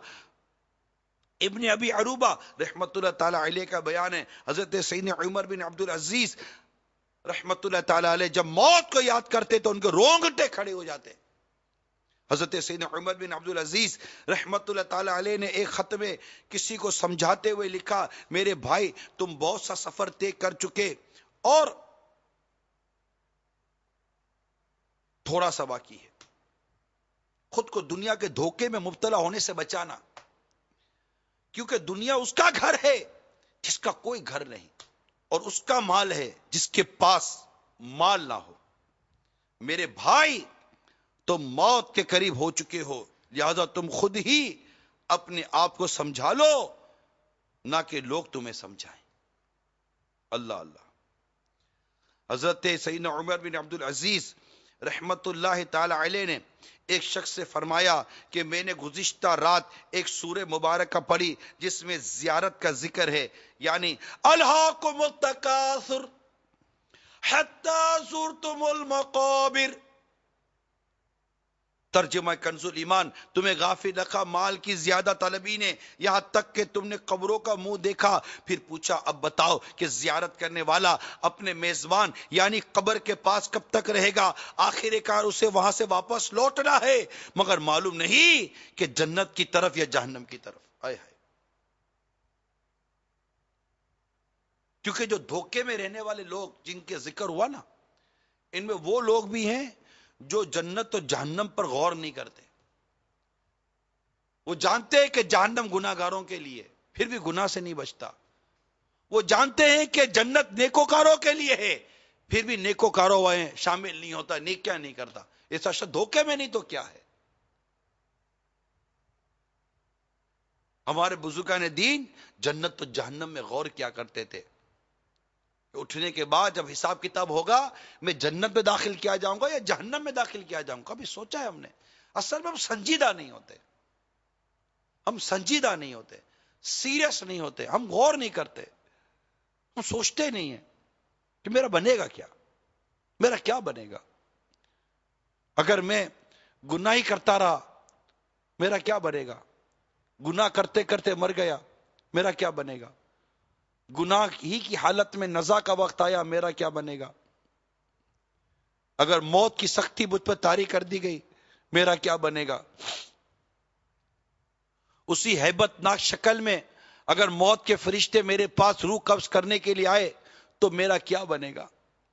ابن ابی عروبہ رحمت اللہ تعالی علیہ کا بیان ہے, حضرت سیدنا عمر بن عبد العزیز رحمت اللہ تعالی علیہ جب موت کو یاد کرتے تو ان کے رونگٹے کھڑے ہو جاتے. حضرت سیدنا عمر بن عبد العزیز رحمت اللہ تعالی علیہ نے ایک خط میں کسی کو سمجھاتے ہوئے لکھا, میرے بھائی تم بہت سا سفر طے کر چکے اور تھوڑا سا باقی ہے. خود کو دنیا کے دھوکے میں مبتلا ہونے سے بچانا, کیونکہ دنیا اس کا گھر ہے جس کا کوئی گھر نہیں, اور اس کا مال ہے جس کے پاس مال نہ ہو. میرے بھائی تم موت کے قریب ہو چکے ہو, لہذا تم خود ہی اپنے آپ کو سمجھا لو نہ کہ لوگ تمہیں سمجھائیں. اللہ اللہ. حضرت سیدنا عمر بن عبد العزیز رحمت اللہ تعالی علیہ نے ایک شخص سے فرمایا کہ میں نے گزشتہ رات ایک سورہ مبارکہ پڑھی جس میں زیارت کا ذکر ہے، یعنی الہاکم التکاثر حتی زرتم المقابر. ترجمہ کنز الایمان، تمہیں غافل رکھا مال کی زیادہ طلبی نے یہاں تک کہ تم نے قبروں کا منہ دیکھا. پھر پوچھا اب بتاؤ کہ زیارت کرنے والا اپنے میزبان یعنی قبر کے پاس کب تک رہے گا؟ آخر کار اسے وہاں سے واپس لوٹنا ہے، مگر معلوم نہیں کہ جنت کی طرف یا جہنم کی طرف. آئے ہائے. کیونکہ جو دھوکے میں رہنے والے لوگ جن کے ذکر ہوا نا، ان میں وہ لوگ بھی ہیں جو جنت و جہنم پر غور نہیں کرتے. وہ جانتے ہیں کہ جہنم گناہ گاروں کے لیے، پھر بھی گناہ سے نہیں بچتا. وہ جانتے ہیں کہ جنت نیکوکاروں کے لیے ہے، پھر بھی نیکوکاروں میں شامل نہیں ہوتا، نیکیاں نہیں کرتا. ایسا شخص دھوکے میں نہیں تو کیا ہے؟ ہمارے بزرگان دین جنت و جہنم میں غور کیا کرتے تھے. اٹھنے کے بعد جب حساب کتاب ہوگا میں جنت میں داخل کیا جاؤں گا یا جہنم میں داخل کیا جاؤں گا. کبھی سوچا ہے ہم نے؟ اصل میں ہم سنجیدہ نہیں ہوتے، ہم سنجیدہ نہیں ہوتے، سیریس نہیں ہوتے، ہم غور نہیں کرتے، ہم سوچتے نہیں ہیں کہ میرا بنے گا کیا، میرا کیا بنے گا. اگر میں گناہ ہی کرتا رہا میرا کیا بنے گا؟ گناہ کرتے کرتے مر گیا میرا کیا بنے گا؟ گناہ ہی کی حالت میں نزا کا وقت آیا میرا کیا بنے گا؟ اگر موت کی سختی مجھ پر طاری کر دی گئی میرا کیا بنے گا؟ اسی ہیبت ناک شکل میں اگر موت کے فرشتے میرے پاس روح قبض کرنے کے لیے آئے تو میرا کیا بنے گا؟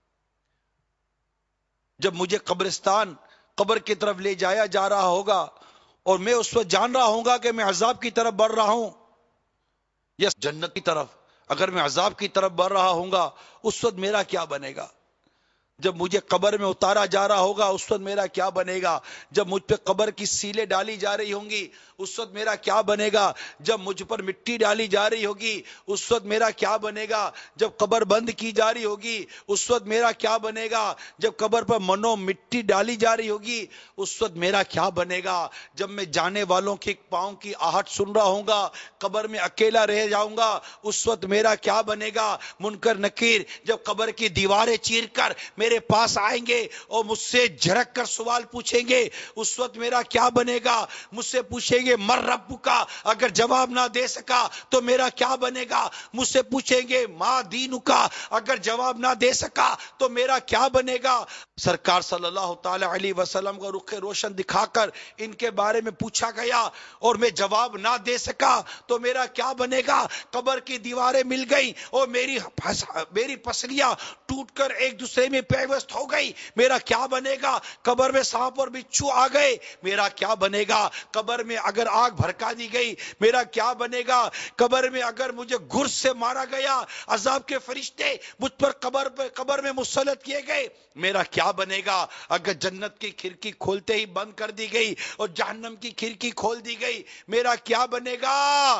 جب مجھے قبرستان قبر کی طرف لے جایا جا رہا ہوگا اور میں اس وقت جان رہا ہوں گا کہ میں عذاب کی طرف بڑھ رہا ہوں یا جنت کی طرف، اگر میں عذاب کی طرف بڑھ رہا ہوں گا اس وقت میرا کیا بنے گا؟ جب مجھے قبر میں اتارا جا رہا ہوگا اس وقت میرا کیا بنے گا؟ جب مجھ پہ قبر کی سیلیں ڈالی جا رہی ہوں گی اس وقت میرا کیا بنے گا؟ جب مجھ پر مٹی ڈالی جا رہی ہوگی اس وقت میرا کیا بنے گا؟ جب قبر بند کی جا رہی ہوگی اس وقت میرا کیا بنے گا؟ جب قبر پر منو مٹی ڈالی جا رہی ہوگی اس وقت میرا کیا بنے گا؟ جب میں جانے والوں کے پاؤں کی آہٹ سن رہا ہوں گا، قبر میں اکیلا رہ جاؤں گا اس وقت میرا کیا بنے گا؟ منکر نکیر جب قبر کی دیواریں چیر کر میرے پاس آئیں گے اور مجھ سے جھڑک کر سوال پوچھیں گے اس وقت میرا کیا بنے گا؟ مجھ سے پوچھیں گے مر رب کا، اگر جواب نہ دے سکا تو میرا کیا بنے گا؟ مجھ سے پوچھیں گے ما دین کا، اگر جواب نہ دے سکا تو میرا کیا بنے گا؟ سرکار صلی اللہ تعالی علیہ وسلم کو رخ روشن دکھا کر ان کے بارے میں پوچھا گیا اور میں جواب نہ دے سکا تو میرا کیا بنے گا؟ قبر کی دیواریں مل گئی اور میری میری پسلیاں ٹوٹ کر ایک دوسرے میں پیوست ہو گئی، میرا کیا بنے گا؟ قبر میں سانپ اور بچھو آ گئے، میرا کیا بنے گا؟ قبر میں اگر آگ بھڑکا دی گئی میرا کیا بنے گا؟ قبر میں اگر مجھے گرز سے مارا گیا، عذاب کے فرشتے مجھ پر قبر پر قبر میں مسلط کیے گئے، میرا کیا بنے گا؟ اگر جنت کی کھڑکی کھولتے ہی بند کر دی گئی اور جہنم کی کھڑکی کھول دی گئی میرا کیا بنے گا؟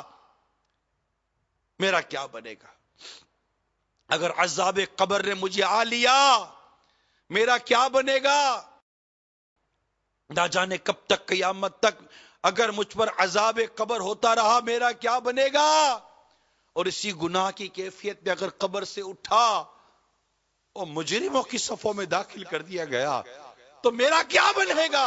میرا کیا بنے گا؟ اگر عذاب قبر نے مجھے آ لیا میرا کیا بنے گا؟ نہ جانے کب تک، قیامت تک اگر مجھ پر عذاب قبر ہوتا رہا میرا کیا بنے گا؟ اور اسی گناہ کی کیفیت میں اگر قبر سے اٹھا اور مجرموں کی صفوں میں داخل کر دیا گیا تو میرا کیا بنے گا؟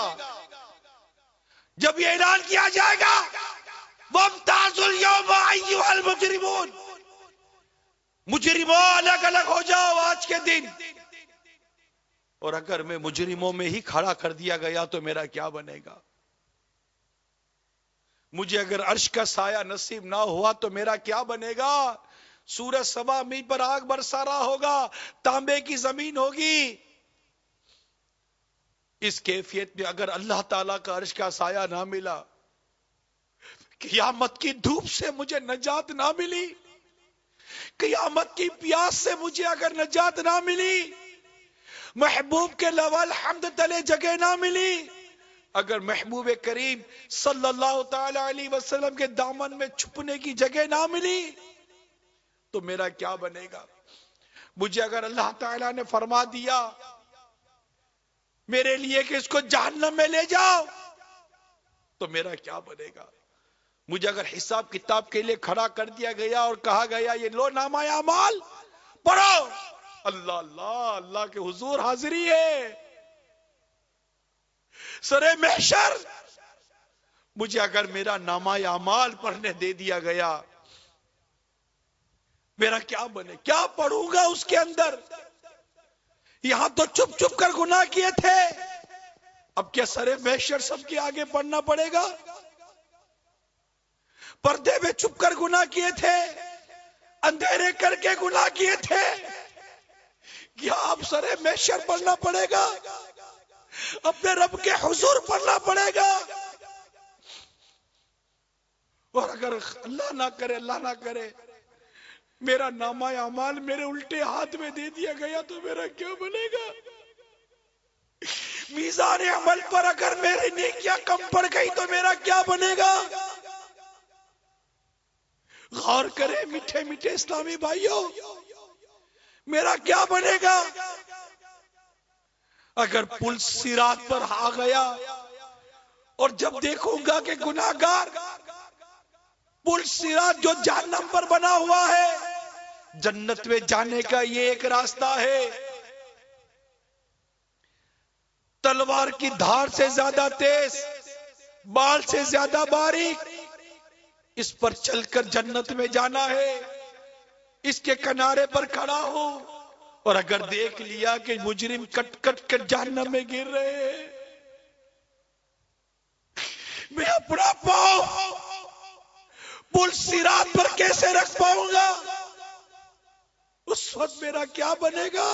جب یہ اعلان کیا جائے گا وَامْتَازُوا الْيَوْمَ أَيُّهَا الْمُجْرِمُونَ، مجرموں الگ الگ ہو جاؤ آج کے دن، اور اگر میں مجرموں میں ہی کھڑا کر دیا گیا تو میرا کیا بنے گا؟ مجھے اگر عرش کا سایہ نصیب نہ ہوا تو میرا کیا بنے گا؟ سورج سبا می پر آگ برسا رہا ہوگا، تانبے کی زمین ہوگی، اس کیفیت میں اگر اللہ تعالیٰ کا عرش کا سایہ نہ ملا، قیامت کی دھوپ سے مجھے نجات نہ ملی، قیامت کی پیاس سے مجھے اگر نجات نہ ملی، محبوب کے لوال حمد تلے جگہ نہ ملی، اگر محبوب کریم صلی اللہ تعالی علیہ وسلم کے دامن میں چھپنے کی جگہ نہ ملی، تو میرا کیا بنے گا؟ مجھے اگر اللہ تعالیٰ نے فرما دیا میرے لیے کہ اس کو جہنم میں لے جاؤ تو میرا کیا بنے گا؟ مجھے اگر حساب کتاب کے لیے کھڑا کر دیا گیا اور کہا گیا یہ لو نامہ اعمال پڑھو، اللہ اللہ اللہ کے حضور حاضری ہے سرے محشر، مجھے اگر میرا نامہ اعمال پڑھنے دے دیا گیا میرا کیا بنے؟ کیا پڑھوں گا اس کے اندر؟ یہاں تو چپ چپ کر گناہ کیے تھے، اب کیا سرے محشر سب کے آگے پڑھنا پڑے گا؟ پردے میں چھپ کر گناہ کیے تھے، اندھیرے کر کے گناہ کیے تھے، کیا اب سرے محشر پڑھنا پڑے گا؟ اپنے رب کے حضور پڑھنا پڑے گا؟ اور اگر اللہ نہ کرے اللہ نہ کرے میرا نامہ اعمال میرے الٹے ہاتھ میں دے دیا گیا تو میرا کیا بنے گا؟ میزان عمل پر اگر میری نیکیاں کم پڑ گئی تو میرا کیا بنے گا؟ غور کرے میٹھے میٹھے اسلامی بھائیوں، میرا کیا بنے گا؟ اگر پل صراط پر آ گیا اور جب دیکھوں گا کہ گناہگار پل صراط جو جہنم پر بنا ہوا ہے، جنت میں جانے کا یہ ایک راستہ ہے، تلوار کی دھار سے زیادہ تیز، بال سے زیادہ باریک، اس پر چل کر جنت میں جانا ہے، اس کے کنارے پر کھڑا ہو اور اگر دیکھ لیا کہ مجرم کٹ کٹ کر جہنم میں گر رہے ہیں، میں اپنا پاؤں پل صراط پر کیسے رکھ پاؤں گا؟ اس وقت میرا کیا بنے گا؟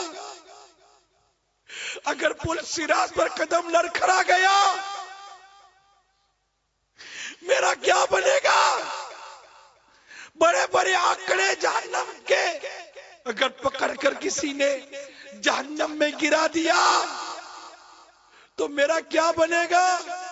اگر پل صراط پر قدم لڑکھڑا گیا میرا کیا بنے گا؟ بڑے بڑے آنکڑے جہنم کے اگر پکڑ کر کسی نے جہنم میں گرا دیا تو میرا کیا بنے گا؟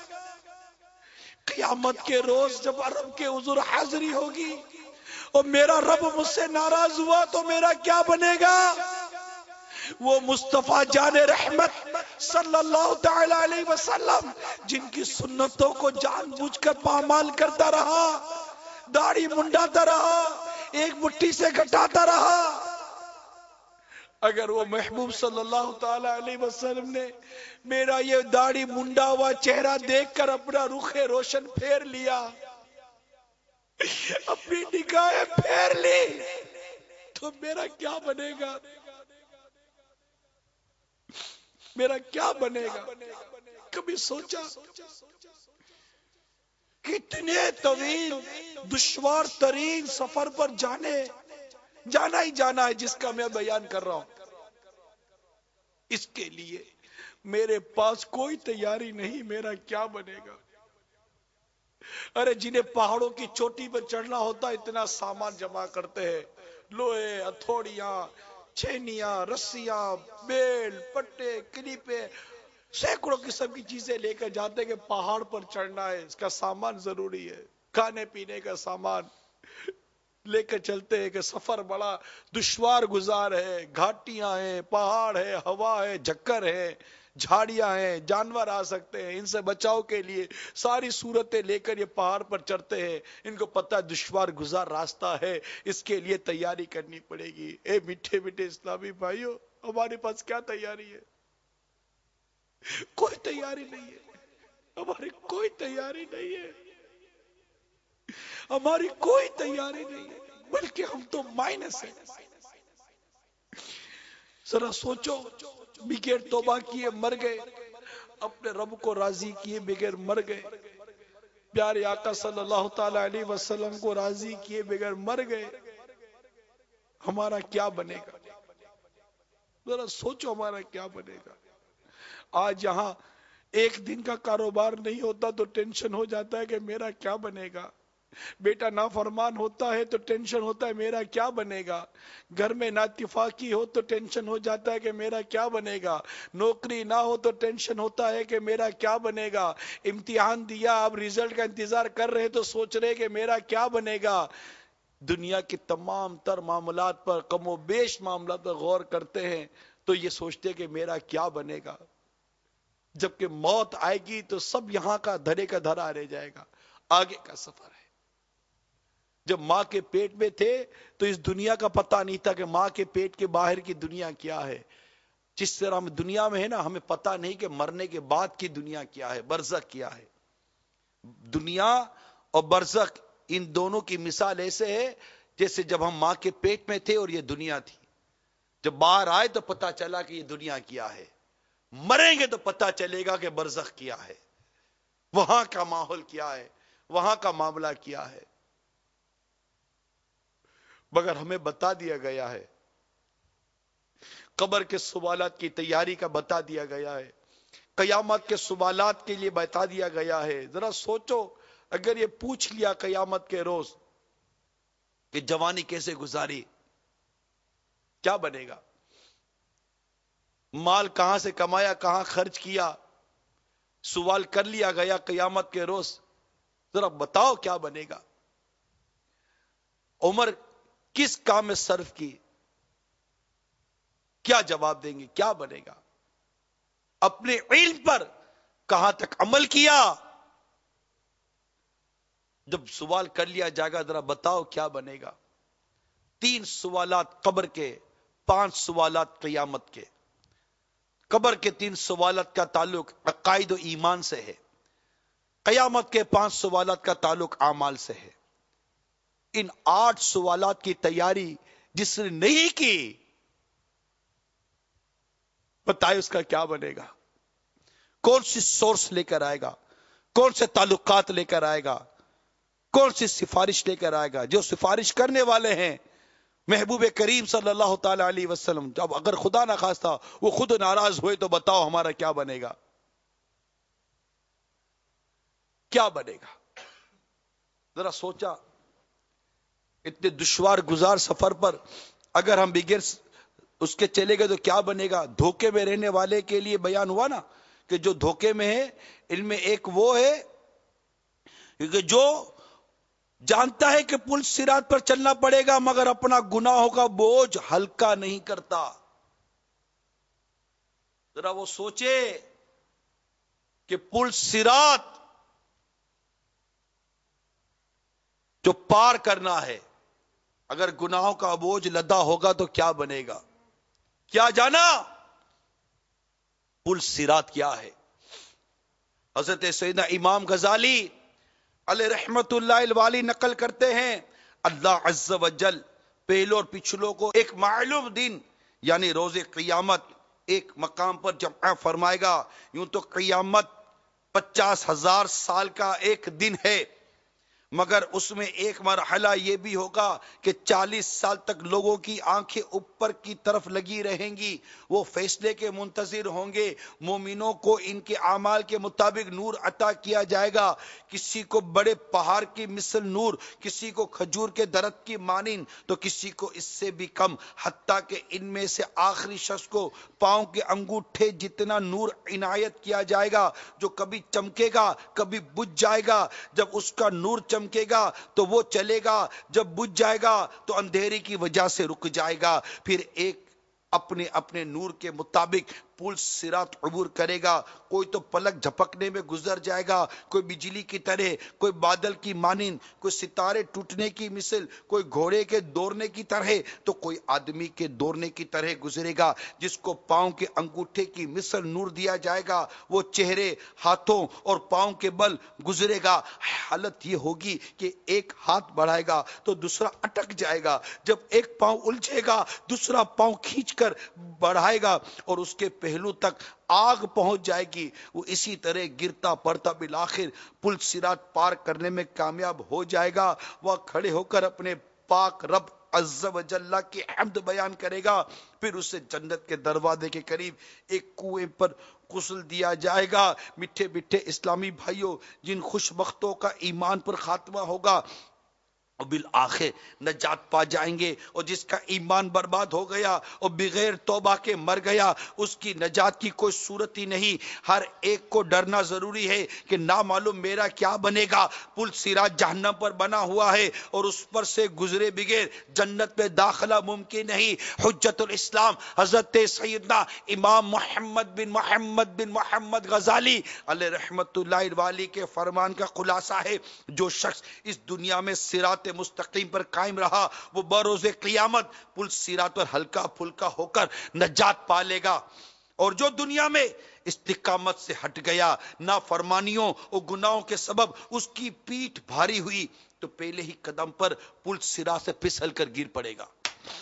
قیامت کے روز جب رب کے حضور حاضری ہوگی اور میرا رب مجھ سے ناراض ہوا تو میرا کیا بنے گا؟ وہ مصطفیٰ جان رحمت صلی اللہ تعالی علیہ وسلم جن کی سنتوں کو جان بوجھ کر پامال کرتا رہا، داڑھی منڈاتا رہا، ایک مٹھی سے گھٹاتا رہا، اگر وہ محبوب صلی اللہ تعالی علیہ وسلم نے میرا یہ داڑھی منڈا ہوا چہرہ دیکھ کر اپنا رخ روشن پھیر لیا، اپنی نگاہیں پھیر لی تو میرا کیا بنے گا؟ میرا کیا بنے گا؟ کبھی سوچا کتنے طویل دشوار ترین سفر پر جانے جانا ہی جانا ہے جس کا میں بیان کر رہا ہوں، اس کے لیے میرے پاس کوئی تیاری نہیں، میرا کیا بنے گا؟ ارے جنہیں پہاڑوں کی چوٹی پر چڑھنا ہوتا اتنا سامان جمع کرتے ہیں، لوہے، ہتھوڑیاں، چھینیاں، رسیاں، بیل، پٹے، کلیپے، سینکڑوں قسم کی چیزیں لے کر جاتے کہ پہاڑ پر چڑھنا ہے، اس کا سامان ضروری ہے، کھانے پینے کا سامان لے کر چلتے ہیں کہ سفر بڑا دشوار گزار ہے، گھاٹیاں ہیں، پہاڑ ہے، ہوا ہے، جھکر ہے، جھاڑیاں ہیں، جانور آ سکتے ہیں، ان سے بچاؤ کے لیے ساری صورتیں لے کر یہ پہاڑ پر چڑھتے ہیں، ان کو پتہ دشوار گزار راستہ ہے، اس کے لیے تیاری کرنی پڑے گی۔ اے میٹھے میٹھے اسلامی بھائیوں، ہمارے پاس کیا تیاری ہے؟ کوئی تیاری نہیں ہے، ہماری کوئی تیاری نہیں ہے، ہماری کوئی تیاری نہیں ہے، بلکہ ہم تو مائنس ہیں۔ ذرا سوچو، بغیر توبہ کیے مر گئے، اپنے رب کو راضی کیے بغیر مر گئے، پیارے آقا صلی اللہ تعالی علیہ وسلم کو راضی کیے بغیر مر گئے، ہمارا کیا بنے گا؟ ذرا سوچو ہمارا کیا بنے گا؟ آج یہاں ایک دن کا کاروبار نہیں ہوتا تو ٹینشن ہو جاتا ہے کہ میرا کیا بنے گا، بیٹا نافرمان ہوتا ہے تو ٹینشن ہوتا ہے میرا کیا بنے گا، گھر میں نااتفاقی ہو تو ٹینشن ہو جاتا ہے کہ میرا کیا بنے گا، نوکری نہ ہو تو ٹینشن ہوتا ہے کہ میرا کیا بنے گا، امتحان دیا اب ریزلٹ کا انتظار کر رہے تو سوچ رہے کہ میرا کیا بنے گا، دنیا کے تمام تر معاملات پر، کم و بیش معاملات پر غور کرتے ہیں تو یہ سوچتے کہ میرا کیا بنے گا. جبکہ موت آئے گی تو سب یہاں کا دھرے کا دھرا رہ جائے گا، آگے کا سفر ہے. جب ماں کے پیٹ میں تھے تو اس دنیا کا پتہ نہیں تھا کہ ماں کے پیٹ کے باہر کی دنیا کیا ہے. جس طرح ہم دنیا میں ہے نا، ہمیں پتہ نہیں کہ مرنے کے بعد کی دنیا کیا ہے، برزخ کیا ہے. دنیا اور برزخ ان دونوں کی مثال ایسے ہے جیسے جب ہم ماں کے پیٹ میں تھے اور یہ دنیا تھی. جب باہر آئے تو پتہ چلا کہ یہ دنیا کیا ہے. مریں گے تو پتہ چلے گا کہ برزخ کیا ہے، وہاں کا ماحول کیا ہے، وہاں کا معاملہ کیا ہے. مگر ہمیں بتا دیا گیا ہے، قبر کے سوالات کی تیاری کا بتا دیا گیا ہے، قیامت کے سوالات کے لیے بتا دیا گیا ہے. ذرا سوچو، اگر یہ پوچھ لیا قیامت کے روز کہ جوانی کیسے گزاری، کیا بنے گا؟ مال کہاں سے کمایا، کہاں خرچ کیا، سوال کر لیا گیا قیامت کے روز، ذرا بتاؤ کیا بنے گا؟ عمر کس کام میں صرف کی، کیا جواب دیں گے؟ کیا بنے گا؟ اپنے علم پر کہاں تک عمل کیا؟ جب سوال کر لیا جائے گا ذرا بتاؤ کیا بنے گا؟ تین سوالات قبر کے، پانچ سوالات قیامت کے. قبر کے تین سوالات کا تعلق عقائد و ایمان سے ہے، قیامت کے پانچ سوالات کا تعلق اعمال سے ہے. ان آٹھ سوالات کی تیاری جس نے نہیں کی، بتائے اس کا کیا بنے گا؟ کون سی سورس لے کر آئے گا؟ کون سے تعلقات لے کر آئے گا؟ کون سی سفارش لے کر آئے گا؟ جو سفارش کرنے والے ہیں محبوب کریم صلی اللہ تعالی علیہ وسلم، جب اگر خدا نہ خواستہ وہ خود ناراض ہوئے تو بتاؤ ہمارا کیا بنے گا؟ کیا بنے گا؟ ذرا سوچا، اتنے دشوار گزار سفر پر اگر ہم بغیر اس کے چلے گئے تو کیا بنے گا؟ دھوکے میں رہنے والے کے لیے بیان ہوا نا کہ جو دھوکے میں ہے، ان میں ایک وہ ہے کہ جو جانتا ہے کہ پل صراط پر چلنا پڑے گا مگر اپنا گناہوں کا بوجھ ہلکا نہیں کرتا. ذرا وہ سوچے کہ پل صراط جو پار کرنا ہے، اگر گناہوں کا بوجھ لدا ہوگا تو کیا بنے گا؟ کیا جانا پل صراط کیا ہے؟ حضرت سیدنا امام غزالی علیہ رحمت اللہ الوالی نقل کرتے ہیں، اللہ عز و جل پہلوں اور پچھلوں کو ایک معلوم دن یعنی روز قیامت ایک مقام پر جمع فرمائے گا. یوں تو قیامت پچاس ہزار سال کا ایک دن ہے، مگر اس میں ایک مرحلہ یہ بھی ہوگا کہ چالیس سال تک لوگوں کی آنکھیں اوپر کی طرف لگی رہیں گی. وہ فیصلے کے منتظر ہوں گے. مومنوں کو ان کے اعمال کے مطابق نور عطا کیا جائے گا، کسی کو بڑے پہاڑ کی مثل نور، کسی کو کھجور کے درخت کی مانند، تو کسی کو اس سے بھی کم، حتیٰ کہ ان میں سے آخری شخص کو پاؤں کے انگوٹھے جتنا نور عنایت کیا جائے گا، جو کبھی چمکے گا کبھی بجھ جائے گا. جب اس کا نور چمکے گا تو وہ چلے گا، جب بجھ جائے گا تو اندھیرے کی وجہ سے رک جائے گا. پھر ایک اپنے اپنے نور کے مطابق پل صراط عبور کرے گا. کوئی تو پلک جھپکنے میں گزر جائے گا، کوئی بجلی کی طرح، کوئی بادل کی مانند، کوئی ستارے ٹوٹنے کی مثل، کوئی گھوڑے کے دوڑنے کی طرح، تو کوئی آدمی کے دوڑنے کی طرح گزرے گا. جس کو پاؤں کے انگوٹھے کی مثل نور دیا جائے گا وہ چہرے، ہاتھوں اور پاؤں کے بل گزرے گا. حالت یہ ہوگی کہ ایک ہاتھ بڑھائے گا تو دوسرا اٹک جائے گا، جب ایک پاؤں الجھے گا دوسرا پاؤں کھینچ کر بڑھائے گا اور اس کے پہلو تک آگ پہنچ جائے گی. وہ اسی طرح گرتا پڑتا بالآخر پل صراط پار کرنے میں کامیاب ہو جائے گا. وہ کھڑے ہو کر اپنے پاک رب عز و جل کی حمد بیان کرے گا. پھر اسے جنت کے دروازے کے قریب ایک کنویں پر غسل دیا جائے گا. میٹھے میٹھے اسلامی بھائیوں، جن خوش بختوں کا ایمان پر خاتمہ ہوگا اور بالآخر نجات پا جائیں گے. اور جس کا ایمان برباد ہو گیا اور بغیر توبہ کے مر گیا اس کی نجات کی کوئی صورت ہی نہیں. ہر ایک کو ڈرنا ضروری ہے کہ نہ معلوم میرا کیا بنے گا. پل صراط جہنم پر بنا ہوا ہے اور اس پر سے گزرے بغیر جنت میں داخلہ ممکن نہیں. حجت الاسلام حضرت سیدنا امام محمد بن محمد بن محمد غزالی علیہ رحمت اللہ والی کے فرمان کا خلاصہ ہے، جو شخص اس دنیا میں صراط مستقیم پر قائم رہا وہ بروز قیامت پل صراط پر ہلکا پھلکا ہو کر نجات پا لے گا. اور جو دنیا میں استقامت سے ہٹ گیا، نافرمانیوں اور گناہوں کے سبب اس کی پیٹھ بھاری ہوئی، تو پہلے ہی قدم پر پل صراط سے پھسل کر گر پڑے گا.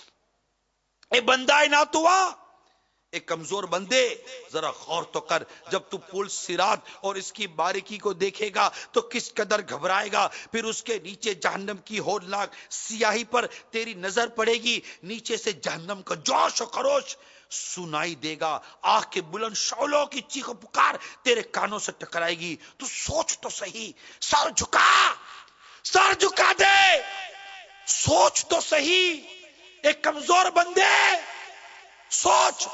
اے بندہ ناتوا، ایک کمزور بندے ذرا غور تو کر، جب تو پل صراط اور اس کی باریکی کو دیکھے گا تو کس قدر گھبرائے گا. پھر اس کے نیچے جہنم کی ہولناک سیاہی پر تیری نظر پڑے گی، نیچے سے جہنم کا جوش و خروش سنائی دے گا، آگ کے بلند شعلوں کی چیخ و پکار تیرے کانوں سے ٹکرائے گی. تو سوچ تو صحیح، سر جھکا سر جھکا دے، سوچ تو صحیح. ایک کمزور بندے سوچ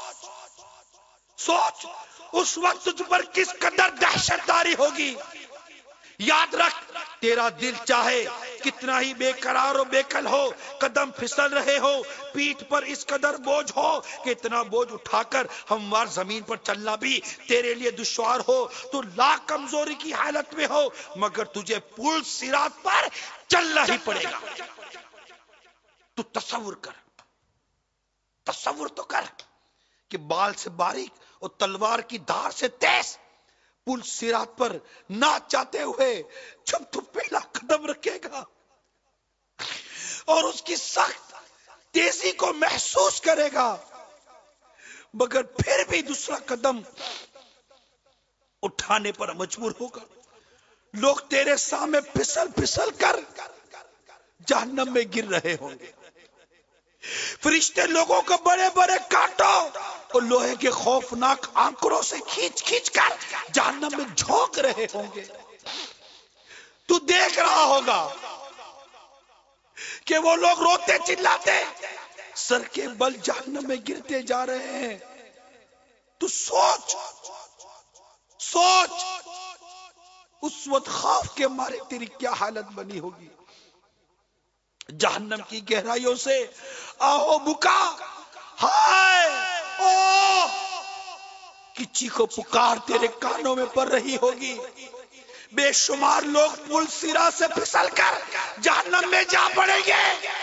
سوچ اس وقت تجھ پر کس قدر دہشت داری ہوگی. یاد رکھ، تیرا دل چاہے کتنا ہی بے قرار و بے کل ہو، قدم پھسل رہے ہو، پیٹھ پر اس قدر بوجھ ہو کہ اتنا بوجھ اٹھا کر ہموار زمین پر چلنا بھی تیرے لیے دشوار ہو، تو لاکھ کمزوری کی حالت میں ہو، مگر تجھے پل صراط پر چلنا ہی پڑے گا. تو تصور کر تصور تو کر کہ بال سے باریک اور تلوار کی دھار سے تیز پل صراط پر نہ چاہتے ہوئے جب تو پہلا قدم رکھے گا اور اس کی سخت تیزی کو محسوس کرے گا، مگر پھر بھی دوسرا قدم اٹھانے پر مجبور ہوگا. لوگ تیرے سامنے پھسل پھسل کر جہنم میں گر رہے ہوں گے. فرشتے لوگوں کو بڑے بڑے کانٹوں اور لوہے کے خوفناک آنکڑوں سے کھینچ کھینچ کر جہنم میں جھونک رہے ہوں گے. تو دیکھ رہا ہوگا کہ وہ لوگ روتے چلاتے سر کے بل جہنم میں گرتے جا رہے ہیں. تو سوچ سوچ اس وقت خوف کے مارے تیری کیا حالت بنی ہوگی. جہنم کی گہرائیوں سے آہو بکا ہائے او کی چیخ و پکار تیرے کانوں میں پڑ رہی ہوگی. بے شمار لوگ پل صراط سے پھسل کر جہنم میں جا پڑیں گے.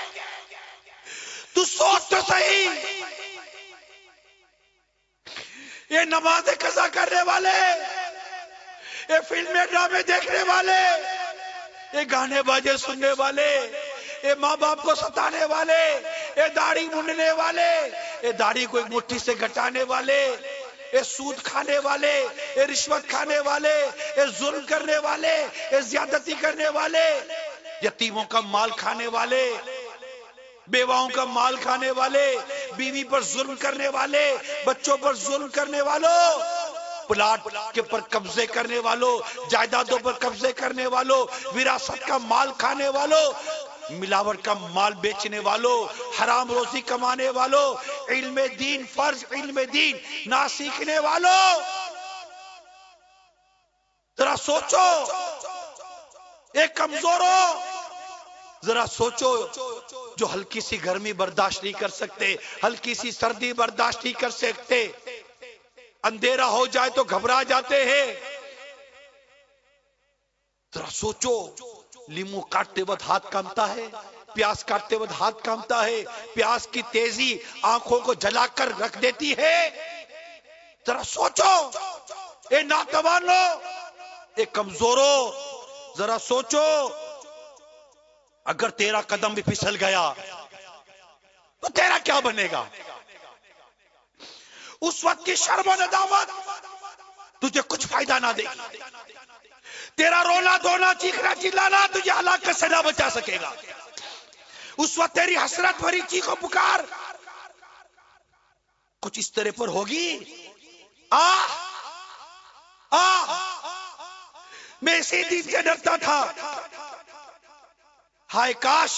تو سوچ تو صحیح، یہ نماز قضا کرنے والے، یہ فلمیں ڈرامے دیکھنے والے، یہ گانے باجے سننے والے، یہ ماں باپ کو ستانے والے، یہ داڑھی منڈنے والے، یہ داڑھی کو ایک مٹھی سے گھٹانے والے، یہ سود کھانے والے، یہ رشوت کھانے والے، یہ ظلم کرنے والے، یہ زیادتی کرنے والے، یتیموں کا مال کھانے والے، بیواؤں کا مال کھانے والے، بیوی پر ظلم کرنے والے، بچوں پر ظلم کرنے والوں، پلاٹ کے پر قبضے کرنے والوں، جائیدادوں پر قبضے کرنے والوں، وراثت کا مال کھانے والوں، ملاوٹ کا مال بیچنے والوں، حرام روزی کمانے والوں، علم دین فرض علم دین نہ سیکھنے والوں. ذرا سوچو، ایک کمزوروں ذرا سوچو جو ہلکی سی گرمی برداشت نہیں کر سکتے، ہلکی سی سردی برداشت نہیں کر سکتے، اندھیرا ہو جائے تو گھبرا جاتے ہیں. ذرا سوچو، لیمو کاٹتے وقت ہاتھ کانپتا ہے، پیاز کاٹتے وقت ہاتھ کانپتا ہے، پیاز کی تیزی آنکھوں کو جلا کر رکھ دیتی ہے. ذرا سوچو اے ناتوانو، اے کمزورو، ذرا سوچو اگر تیرا قدم بھی پھسل گیا تو تیرا کیا بنے گا. اس وقت کی شرم و ندامت تجھے کچھ فائدہ نہ دے گی. تیرا رونا دھونا چیخنا چلانا تجھے ہلاکت سے نہ بچا سکے گا. اس وقت تیری حسرت بھری چیخ و پکار کچھ اس طرح پر ہوگی، آ آ میں اسی دن سے ڈرتا تھا، ہائے کاش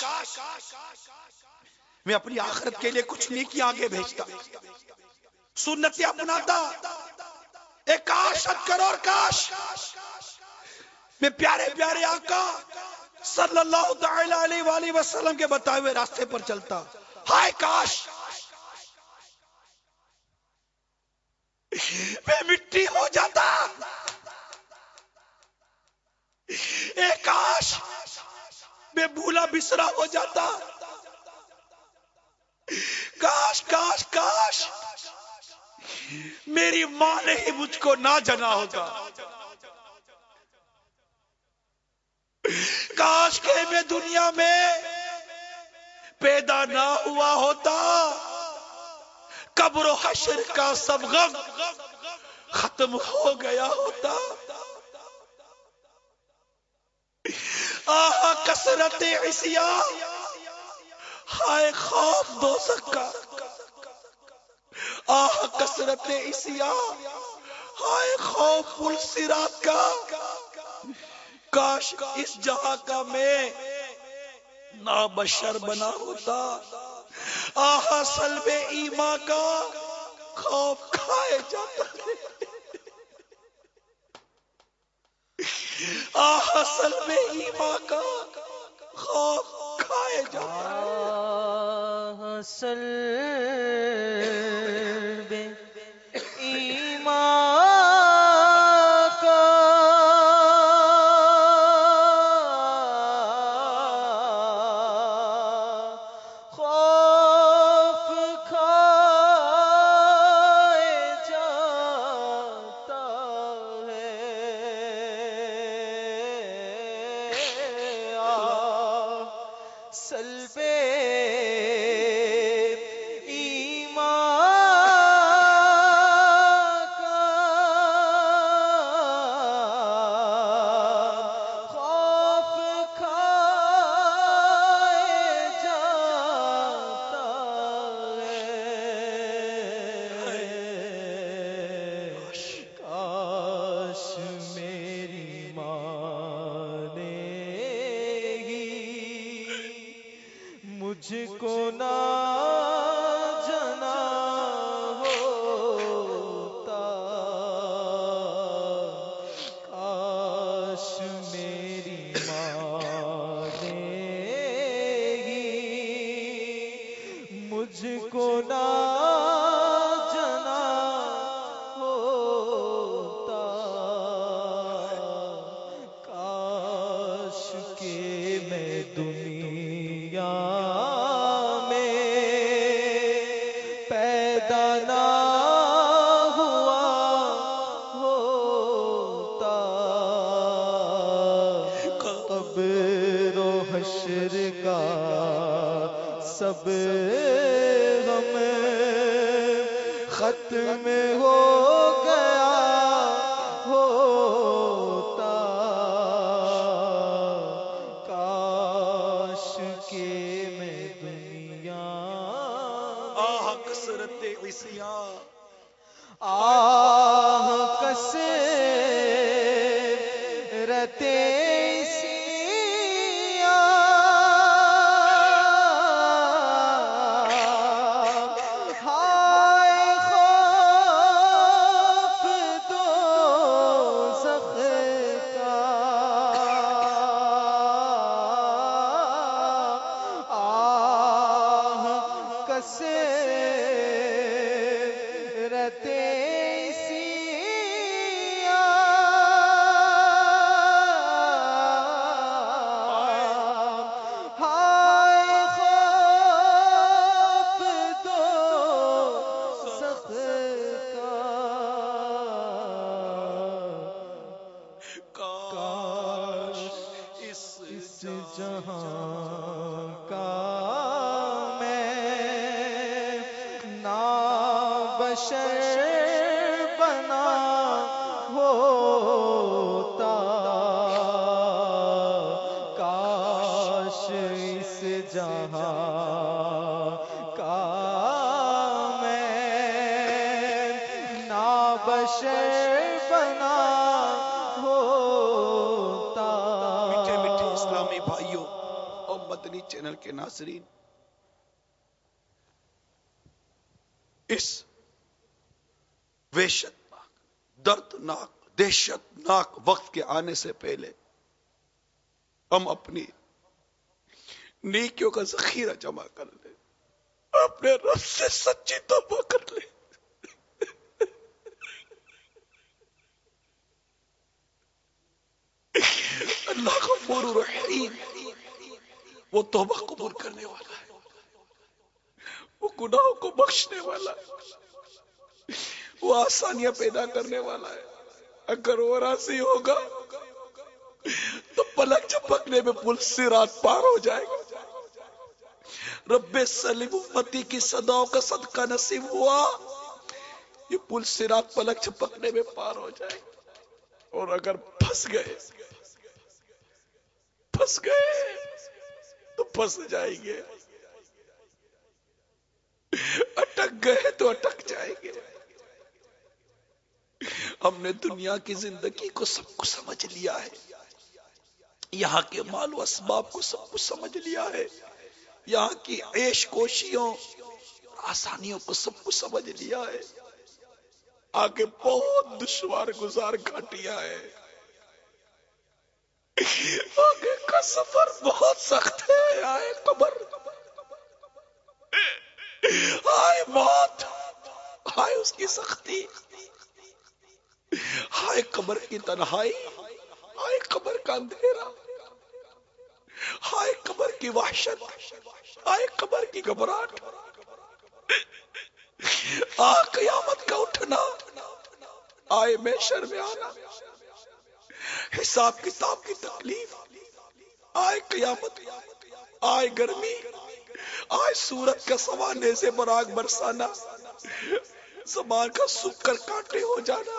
میں اپنی آخرت کے لیے کچھ نیکی آگے بھیجتا، سنتیں اپناتا. ایک کاش کروڑ کاش میں پیارے پیارے آقا صلی اللہ تعالی علیہ وآلہ وسلم کے بتائے ہوئے راستے پر چلتا. ہائے کاش میں مٹی ہو جاتا. اے کاش میں بھولا بسرا ہو جاتا. کاش کاش کاش میری ماں نے ہی مجھ کو نہ جنا ہوتا. کاش کہ میں دنیا میں پیدا نہ ہوا ہوتا. قبر و حشر کا سب غم ختم ہو گیا ہوتا. آہ کثرت عصیاں، ہائے خوف دوزخ کا. آہ کثرت عصیاں، ہائے خوف پل صراط کا. کاش اس جہاں کا میں نابشر بنا ہوتا. آہ سلب ایمان کا خوف کھائے جاتا. آہ سلب ایمان کا خوف کھائے جاتا. آہ سلب ایمان کا خوف کھائے جاتا ہے. آہ سلب مجھ کو نہ جنا ہوتا. کاش میری ماں نے ہی مجھ کو نہ جنا ہوتا. کاش کہ میں دنیا حشر کا سب غم ختم ہو گیا ہوتا. کاش کہ میں دنیا آہ کثرت عصیاں، آہ کثرت جہاں کا میں نابشر بنا ہوتا. کاش اس جہاں کا میں نابشر بنا میٹھے میٹھے اسلامی بھائیوں اور چینل کے ناظرین، اس وحشت دردناک دہشت ناک وقت کے آنے سے پہلے ہم اپنی نیکیوں کا ذخیرہ جمع کر لیں، اپنے رب سے سچی توبہ کر لیں۔ اللہ غفور رحیم، وہ توبہ قبول کرنے والا ہے، وہ گناہوں کو بخشنے والا ہے، وہ آسانیاں پیدا کرنے والا ہے۔ اگر وہ راضی ہوگا تو پلک جھپکنے میں پل صراط پار ہو جائے گا۔ رب سلیم امتی کی صداؤں کا صدقہ نصیب ہوا، یہ پل صراط پلک جھپکنے میں پار ہو جائے گا۔ اور اگر پھنس گئے پھنس گئے تو پھنس جائیں گے، اٹک گئے تو اٹک جائیں گے۔ ہم نے دنیا کی زندگی کو سب کو سمجھ لیا ہے، یہاں کے مال و اسباب کو سب کو سمجھ لیا ہے، یہاں کی عیش کوشیوں آسانیوں کو سب کو سمجھ لیا ہے۔ آگے بہت دشوار گزار گھاٹیاں ہے، آگے کا سفر بہت سخت ہے۔ آئے قبر، آئے موت، آئے اس کی سختی، آئے قبر کی تنہائی، آئے قبر کا اندھیرا، آئے قبر کی وحشت، آئے قبر کی گھبراہٹ، آ قیامت کا اٹھنا، آئے محشر میں آنا، حساب کتاب کی تکلیف، آئے قیامت، آئے گرمی، آئے سورت کا سوانے سے براق برسانا، زبان کا سوکھ کر کانٹے ہو جانا،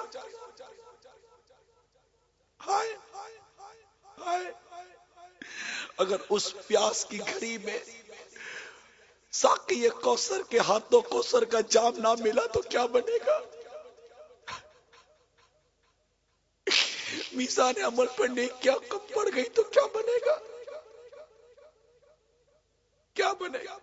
آئے آئے اگر اس پیاس کی گھڑی میں ساقی کوثر کے ہاتھوں کوثر کا جام نہ ملا تو کیا بنے گا؟ میزان عمل پر نیکیاں کم پڑ گئی تو کیا بنے گا؟ کیا بنے گا؟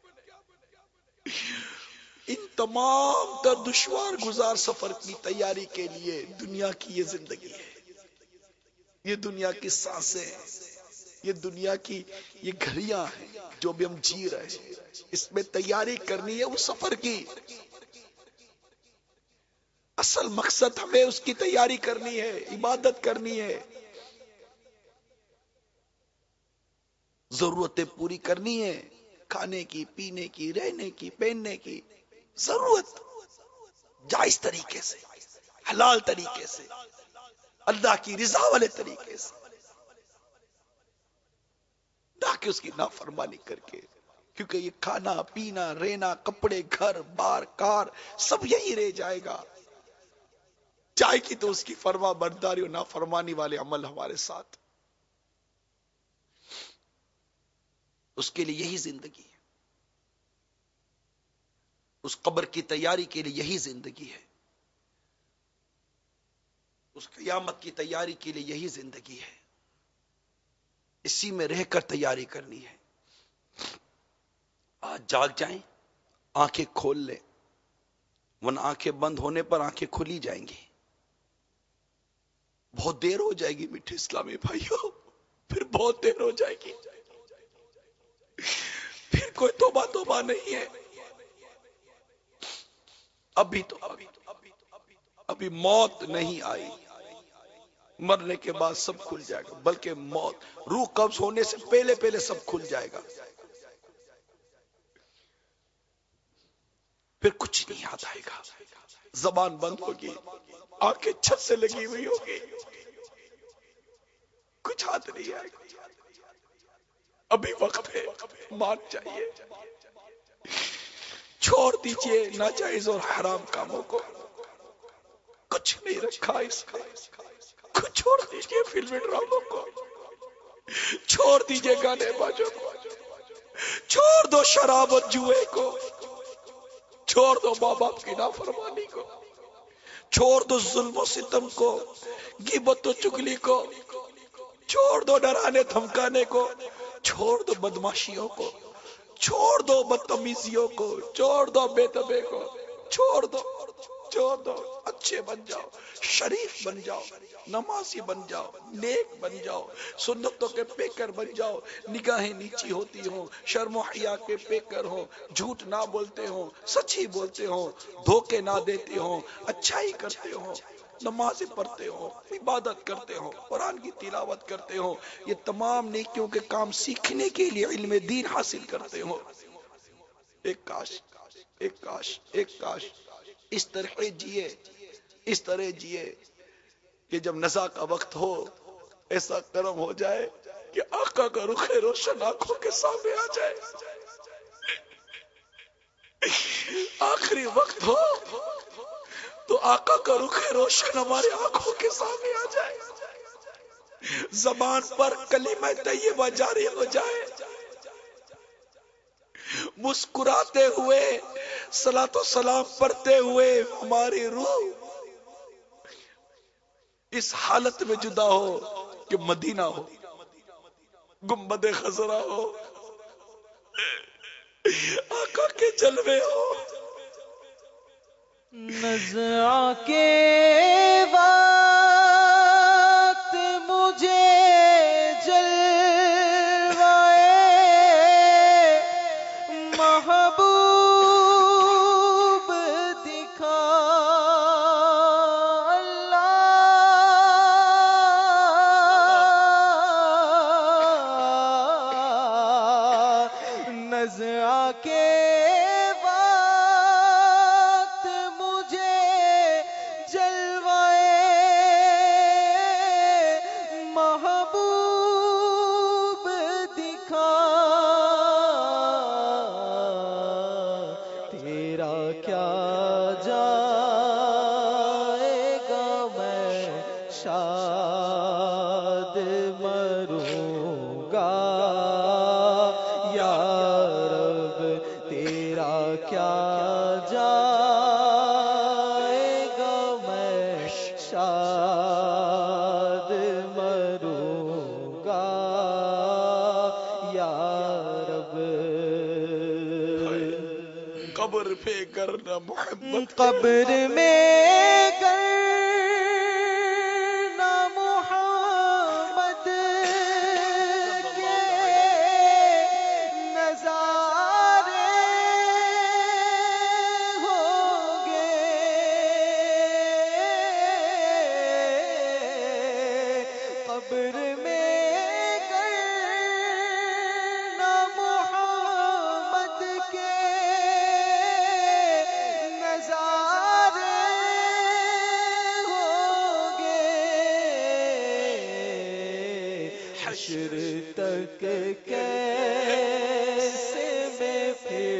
ان تمام تر دشوار گزار سفر کی تیاری کے لیے دنیا کی یہ زندگی ہے، یہ دنیا کی سانسیں ہیں، یہ دنیا کی یہ گھڑیاں ہیں جو بھی ہم جی رہے ہیں، اس میں تیاری کرنی ہے اس سفر کی۔ اصل مقصد ہمیں اس کی تیاری کرنی ہے، عبادت کرنی ہے، ضرورتیں پوری کرنی ہے، کھانے کی، پینے کی، رہنے کی، پہننے کی ضرورت جائز طریقے سے، حلال طریقے سے، اللہ کی رضا والے طریقے سے، نہ کہ اس کی نافرمانی کر کے، کیونکہ یہ کھانا پینا رہنا کپڑے گھر بار کار سب یہی رہ جائے گا، جائے گی تو اس کی فرما برداری اور نافرمانی والے عمل ہمارے ساتھ۔ اس کے لیے یہی زندگی ہے، اس قبر کی تیاری کے لیے یہی زندگی ہے، اس قیامت کی تیاری کے لیے یہی زندگی ہے، اسی میں رہ کر تیاری کرنی ہے۔ آج جاگ جائیں، آنکھیں کھول لیں، ورنہ آنکھیں بند ہونے پر آنکھیں کھلی جائیں گی، بہت دیر ہو جائے گی میٹھے اسلامی بھائیوں، پھر بہت دیر ہو جائے گی، پھر کوئی توبہ توبہ نہیں ہے۔ ابھی تو ابھی ابھی موت نہیں آئی، مرنے کے بعد سب کھل جائے گا، بلکہ موت روح قبض ہونے سے پہلے پہلے سب کھل جائے گا، پھر کچھ نہیں یاد آئے گا، زبان بند ہوگی، آنکھیں چھت سے لگی ہوئی ہوگی، کچھ ہاتھ نہیں آئے گا۔ ابھی وقت ہے، مان چاہیے، چھوڑ دیجئے ناجائز اور حرام کاموں کو، کچھ نہیں رکھا اس میں، کچھ چھوڑ دیجئے فلمی ڈراموں کو، چھوڑ دیجئے گانے بازوں کو، چھوڑ دو شراب اور جوئے کو، چھوڑ دو ماں باپ کی نافرمانی کو، چھوڑ دو ظلم و ستم کو، غیبت و چغلی کو، چھوڑ دو ڈرانے دھمکانے کو، چھوڑ دو بدماشیوں کو، چھوڑ دو بدتمیزیوں کو، چھوڑ دو بے تبے کو، چھوڑ دو چھوڑ دو اچھے بن جاؤ، شریف بن جاؤ، نمازی بن جاؤ، نیک بن جاؤ، سنتوں کے پیکر بن جاؤ، نگاہیں نیچی ہوتی ہوں، شرم و حیا کے پیکر ہوں، جھوٹ نہ بولتے ہوں، سچ ہی بولتے ہوں، دھوکے نہ دیتے ہوں، اچھائی کرتے ہوں، نمازیں پڑھتے ہو، عبادت کرتے ہو، قرآن کی تلاوت کرتے ہو، یہ تمام نیکیوں کے کام سیکھنے کے لیے علم دین حاصل کرتے ہو۔ ایک کاش ایک کاش ایک کاش اس طرح جیے اس طرح جیے کہ جب نزا کا وقت ہو ایسا کرم ہو جائے کہ آقا کا رخ روشن آنکھوں کے سامنے آ جائے، آخری وقت ہو تو آقا کا رخ روشن ہمارے آنکھوں کے سامنے آ جائے، زبان پر کلمہ طیبہ جاری ہو جائے، مسکراتے ہوئے صلاۃ و سلام پڑھتے ہوئے ہماری روح اس حالت میں جدا ہو کہ مدینہ ہو، گنبد خضرا ہو، آقا کے جلوے ہو۔ نزع کے وقت مجھے جلوائے محبوب دکھا اللہ، نزع کے شاد مروں گا یا رب، تیرا کیا جائے گا میں شاد مروں گا یا رب۔ قبر پہ کرنا محبت، قبر میں حشر تک کیسے میں پھر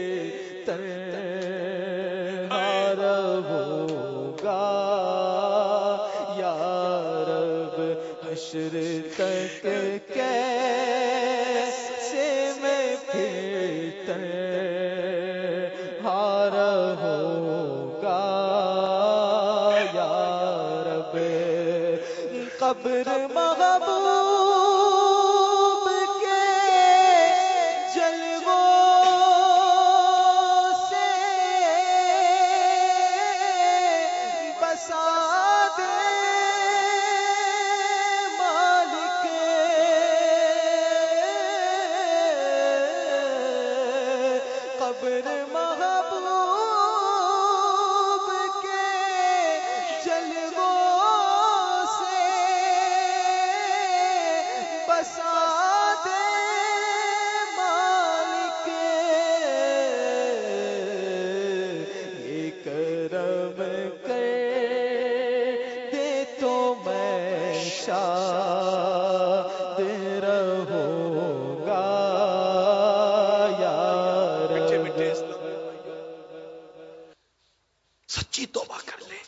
تنہا رہوں گا یا رب، حشر تک کیسے میں پھر تنہا رہوں گا یا رب۔ قبر محبوب کے جلووں سے بسا دے مالک، قبر محبوب کے جلووں بسا دے مالک، یہ کرم کر دے تو میں شاد رہوں گا یا رب۔ سچی توبہ کر لے،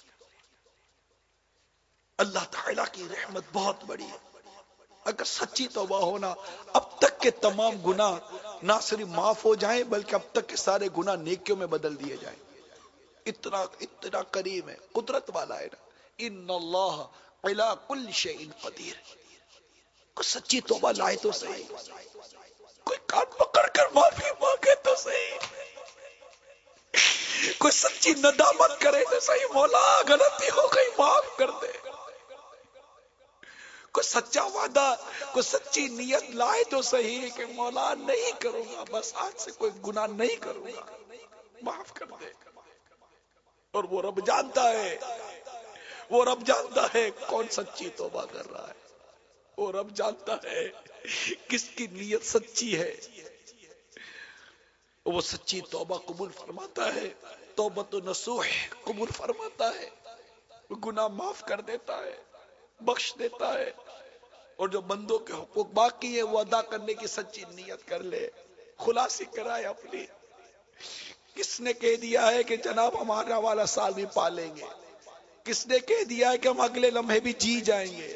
اللہ تعالیٰ کی رحمت بہت بڑی ہے۔ اگر سچی توبہ ہونا، اب تک کے تمام گناہ نہ صرف معاف ہو جائیں بلکہ اب تک کے سارے گناہ نیکیوں میں بدل دیے جائیں۔ اتنا اتنا کریم ہے، قدرت والا ہے نا۔ ان اللہ علی کل شیء قدیر۔ کو سچی توبہ لائے تو صحیح، کوئی کان پکڑ کر معافی مانگے تو صحیح، کوئی سچی ندامت کرے تو صحیح، مولا غلطی ہو گئی معاف کر دے، کوئی سچا وعدہ، کوئی سچی نیت لائے تو صحیح کہ مولا نہیں کروں گا، بس آج سے کوئی گناہ نہیں کروں گا، معاف کر دے۔ اور وہ رب جانتا ہے، وہ رب جانتا ہے کون سچی توبہ کر رہا ہے، وہ رب جانتا ہے کس کی نیت سچی ہے، وہ سچی توبہ قبول فرماتا ہے، توبۃ نصوح قبول فرماتا ہے، گناہ معاف کر دیتا ہے، بخش دیتا ہے، اور جو بندوں کے حقوق باقی ہے وہ ادا کرنے کی سچی نیت کر لے، خلاصی کرائے اپنی۔ کس نے کہہ دیا ہے کہ جناب ہمارا والا سال بھی پالیں گے، کس نے کہہ دیا ہے کہ ہم اگلے لمحے بھی جی جائیں گے؟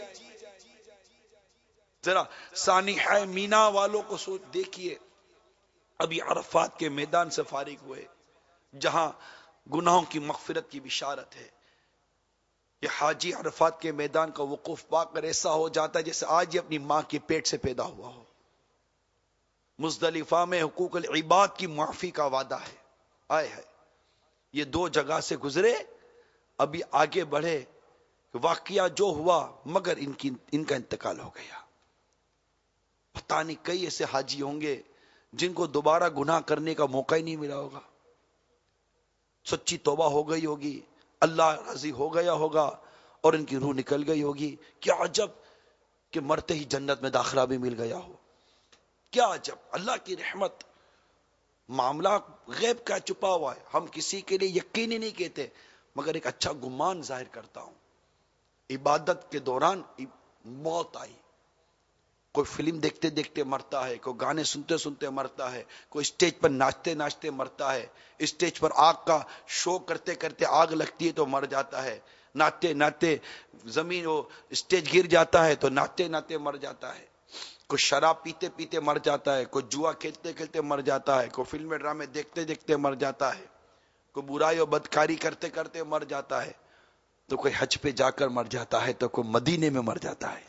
ذرا سانحہ مینا والوں کو سوچ دیکھیے، ابھی عرفات کے میدان سے فارغ ہوئے جہاں گناہوں کی مغفرت کی بشارت ہے، یہ حاجی عرفات کے میدان کا وقوف پا کر ایسا ہو جاتا ہے جیسے آج ہی اپنی ماں کے پیٹ سے پیدا ہوا ہو۔ مزدلفہ میں حقوق العباد کی معافی کا وعدہ ہے، آئے ہے یہ دو جگہ سے گزرے، ابھی آگے بڑھے، واقعہ جو ہوا مگر ان کی ان کا انتقال ہو گیا۔ پتہ نہیں کئی ایسے حاجی ہوں گے جن کو دوبارہ گناہ کرنے کا موقع ہی نہیں ملا ہوگا، سچی توبہ ہو گئی ہوگی، اللہ راضی ہو گیا ہوگا اور ان کی روح نکل گئی ہوگی۔ کیا عجب کہ مرتے ہی جنت میں داخلہ بھی مل گیا ہو، کیا عجب، اللہ کی رحمت۔ معاملہ غیب کا چھپا ہوا ہے، ہم کسی کے لیے یقینی نہیں کہتے، مگر ایک اچھا گمان ظاہر کرتا ہوں۔ عبادت کے دوران موت آئی، کوئی فلم دیکھتے دیکھتے مرتا ہے، کوئی گانے سنتے سنتے مرتا ہے، کوئی اسٹیج پر ناچتے ناچتے مرتا ہے، اسٹیج پر آگ کا شو کرتے کرتے آگ لگتی ہے تو مر جاتا ہے، ناچتے ناچتے زمین وہ اسٹیج گر جاتا ہے تو ناچتے ناچتے مر جاتا ہے، کوئی شراب پیتے پیتے مر جاتا ہے، کوئی جوا کھیلتے کھیلتے مر جاتا ہے، کوئی فلمیں ڈرامے دیکھتے دیکھتے مر جاتا ہے، کوئی برائی اور بدکاری کرتے کرتے مر جاتا ہے، تو کوئی حج پہ جا کر مر جاتا ہے، تو کوئی مدینے میں مر جاتا ہے،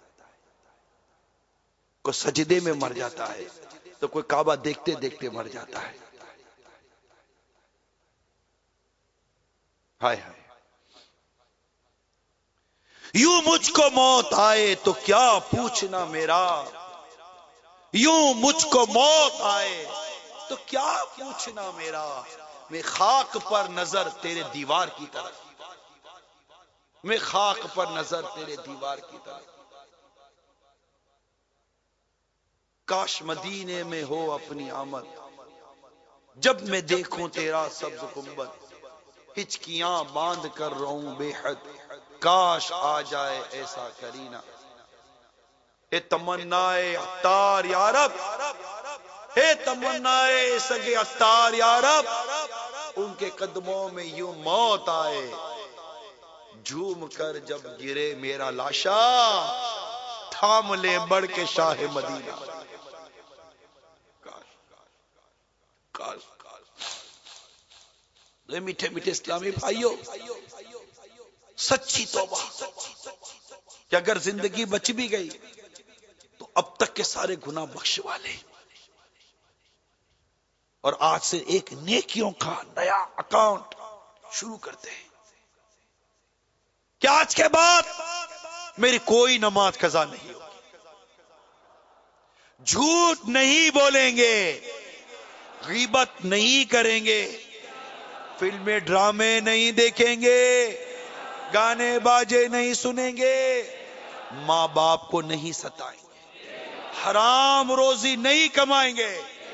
کوئی سجدے میں مر جاتا ہے، تو کوئی کعبہ دیکھتے دیکھتے مر جاتا ہے۔ ہائے ہائے، یوں مجھ کو موت آئے تو کیا پوچھنا میرا، یوں مجھ کو موت آئے تو کیا پوچھنا میرا، میں خاک پر نظر تیرے دیوار کی طرف، میں خاک پر نظر تیرے دیوار کی طرف، کاش مدینے میں ہو اپنی آمد، جب میں دیکھوں تیرا سبز گنبد، ہچکیاں باندھ کر رہوں بے حد، کاش آ جائے ایسا کرینہ، اے تمنائے عطار یا رب، اے تمنائے سگے عطار یا رب، ان کے قدموں میں یوں موت آئے، جھوم کر جب گرے میرا لاشا، تھام لے بڑھ کے شاہ مدینہ۔ میٹھے میٹھے اسلامی بھائیوں، سچی توبہ کہ اگر زندگی بچ بھی گئی تو اب تک کے سارے گناہ بخشوا لے، اور آج سے ایک نیکیوں کا نیا اکاؤنٹ شروع کرتے ہیں کہ آج کے بعد میری کوئی نماز قضا نہیں ہوگی، جھوٹ نہیں بولیں گے، غیبت نہیں کریں گے، فلمیں ڈرامے نہیں دیکھیں گے، گانے باجے نہیں سنیں گے، ماں باپ کو نہیں ستائیں گے، حرام روزی نہیں کمائیں گے،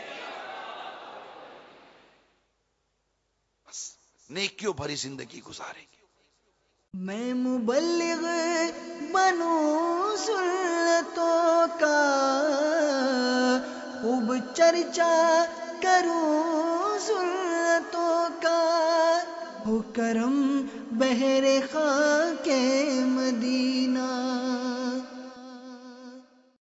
بس نیکیوں بھری زندگی گزاریں گے۔ میں مبلغ بنوں سنتوں کا، خوب چرچا کروں سنتوں کا، ہو کرم بہر خاک مدینہ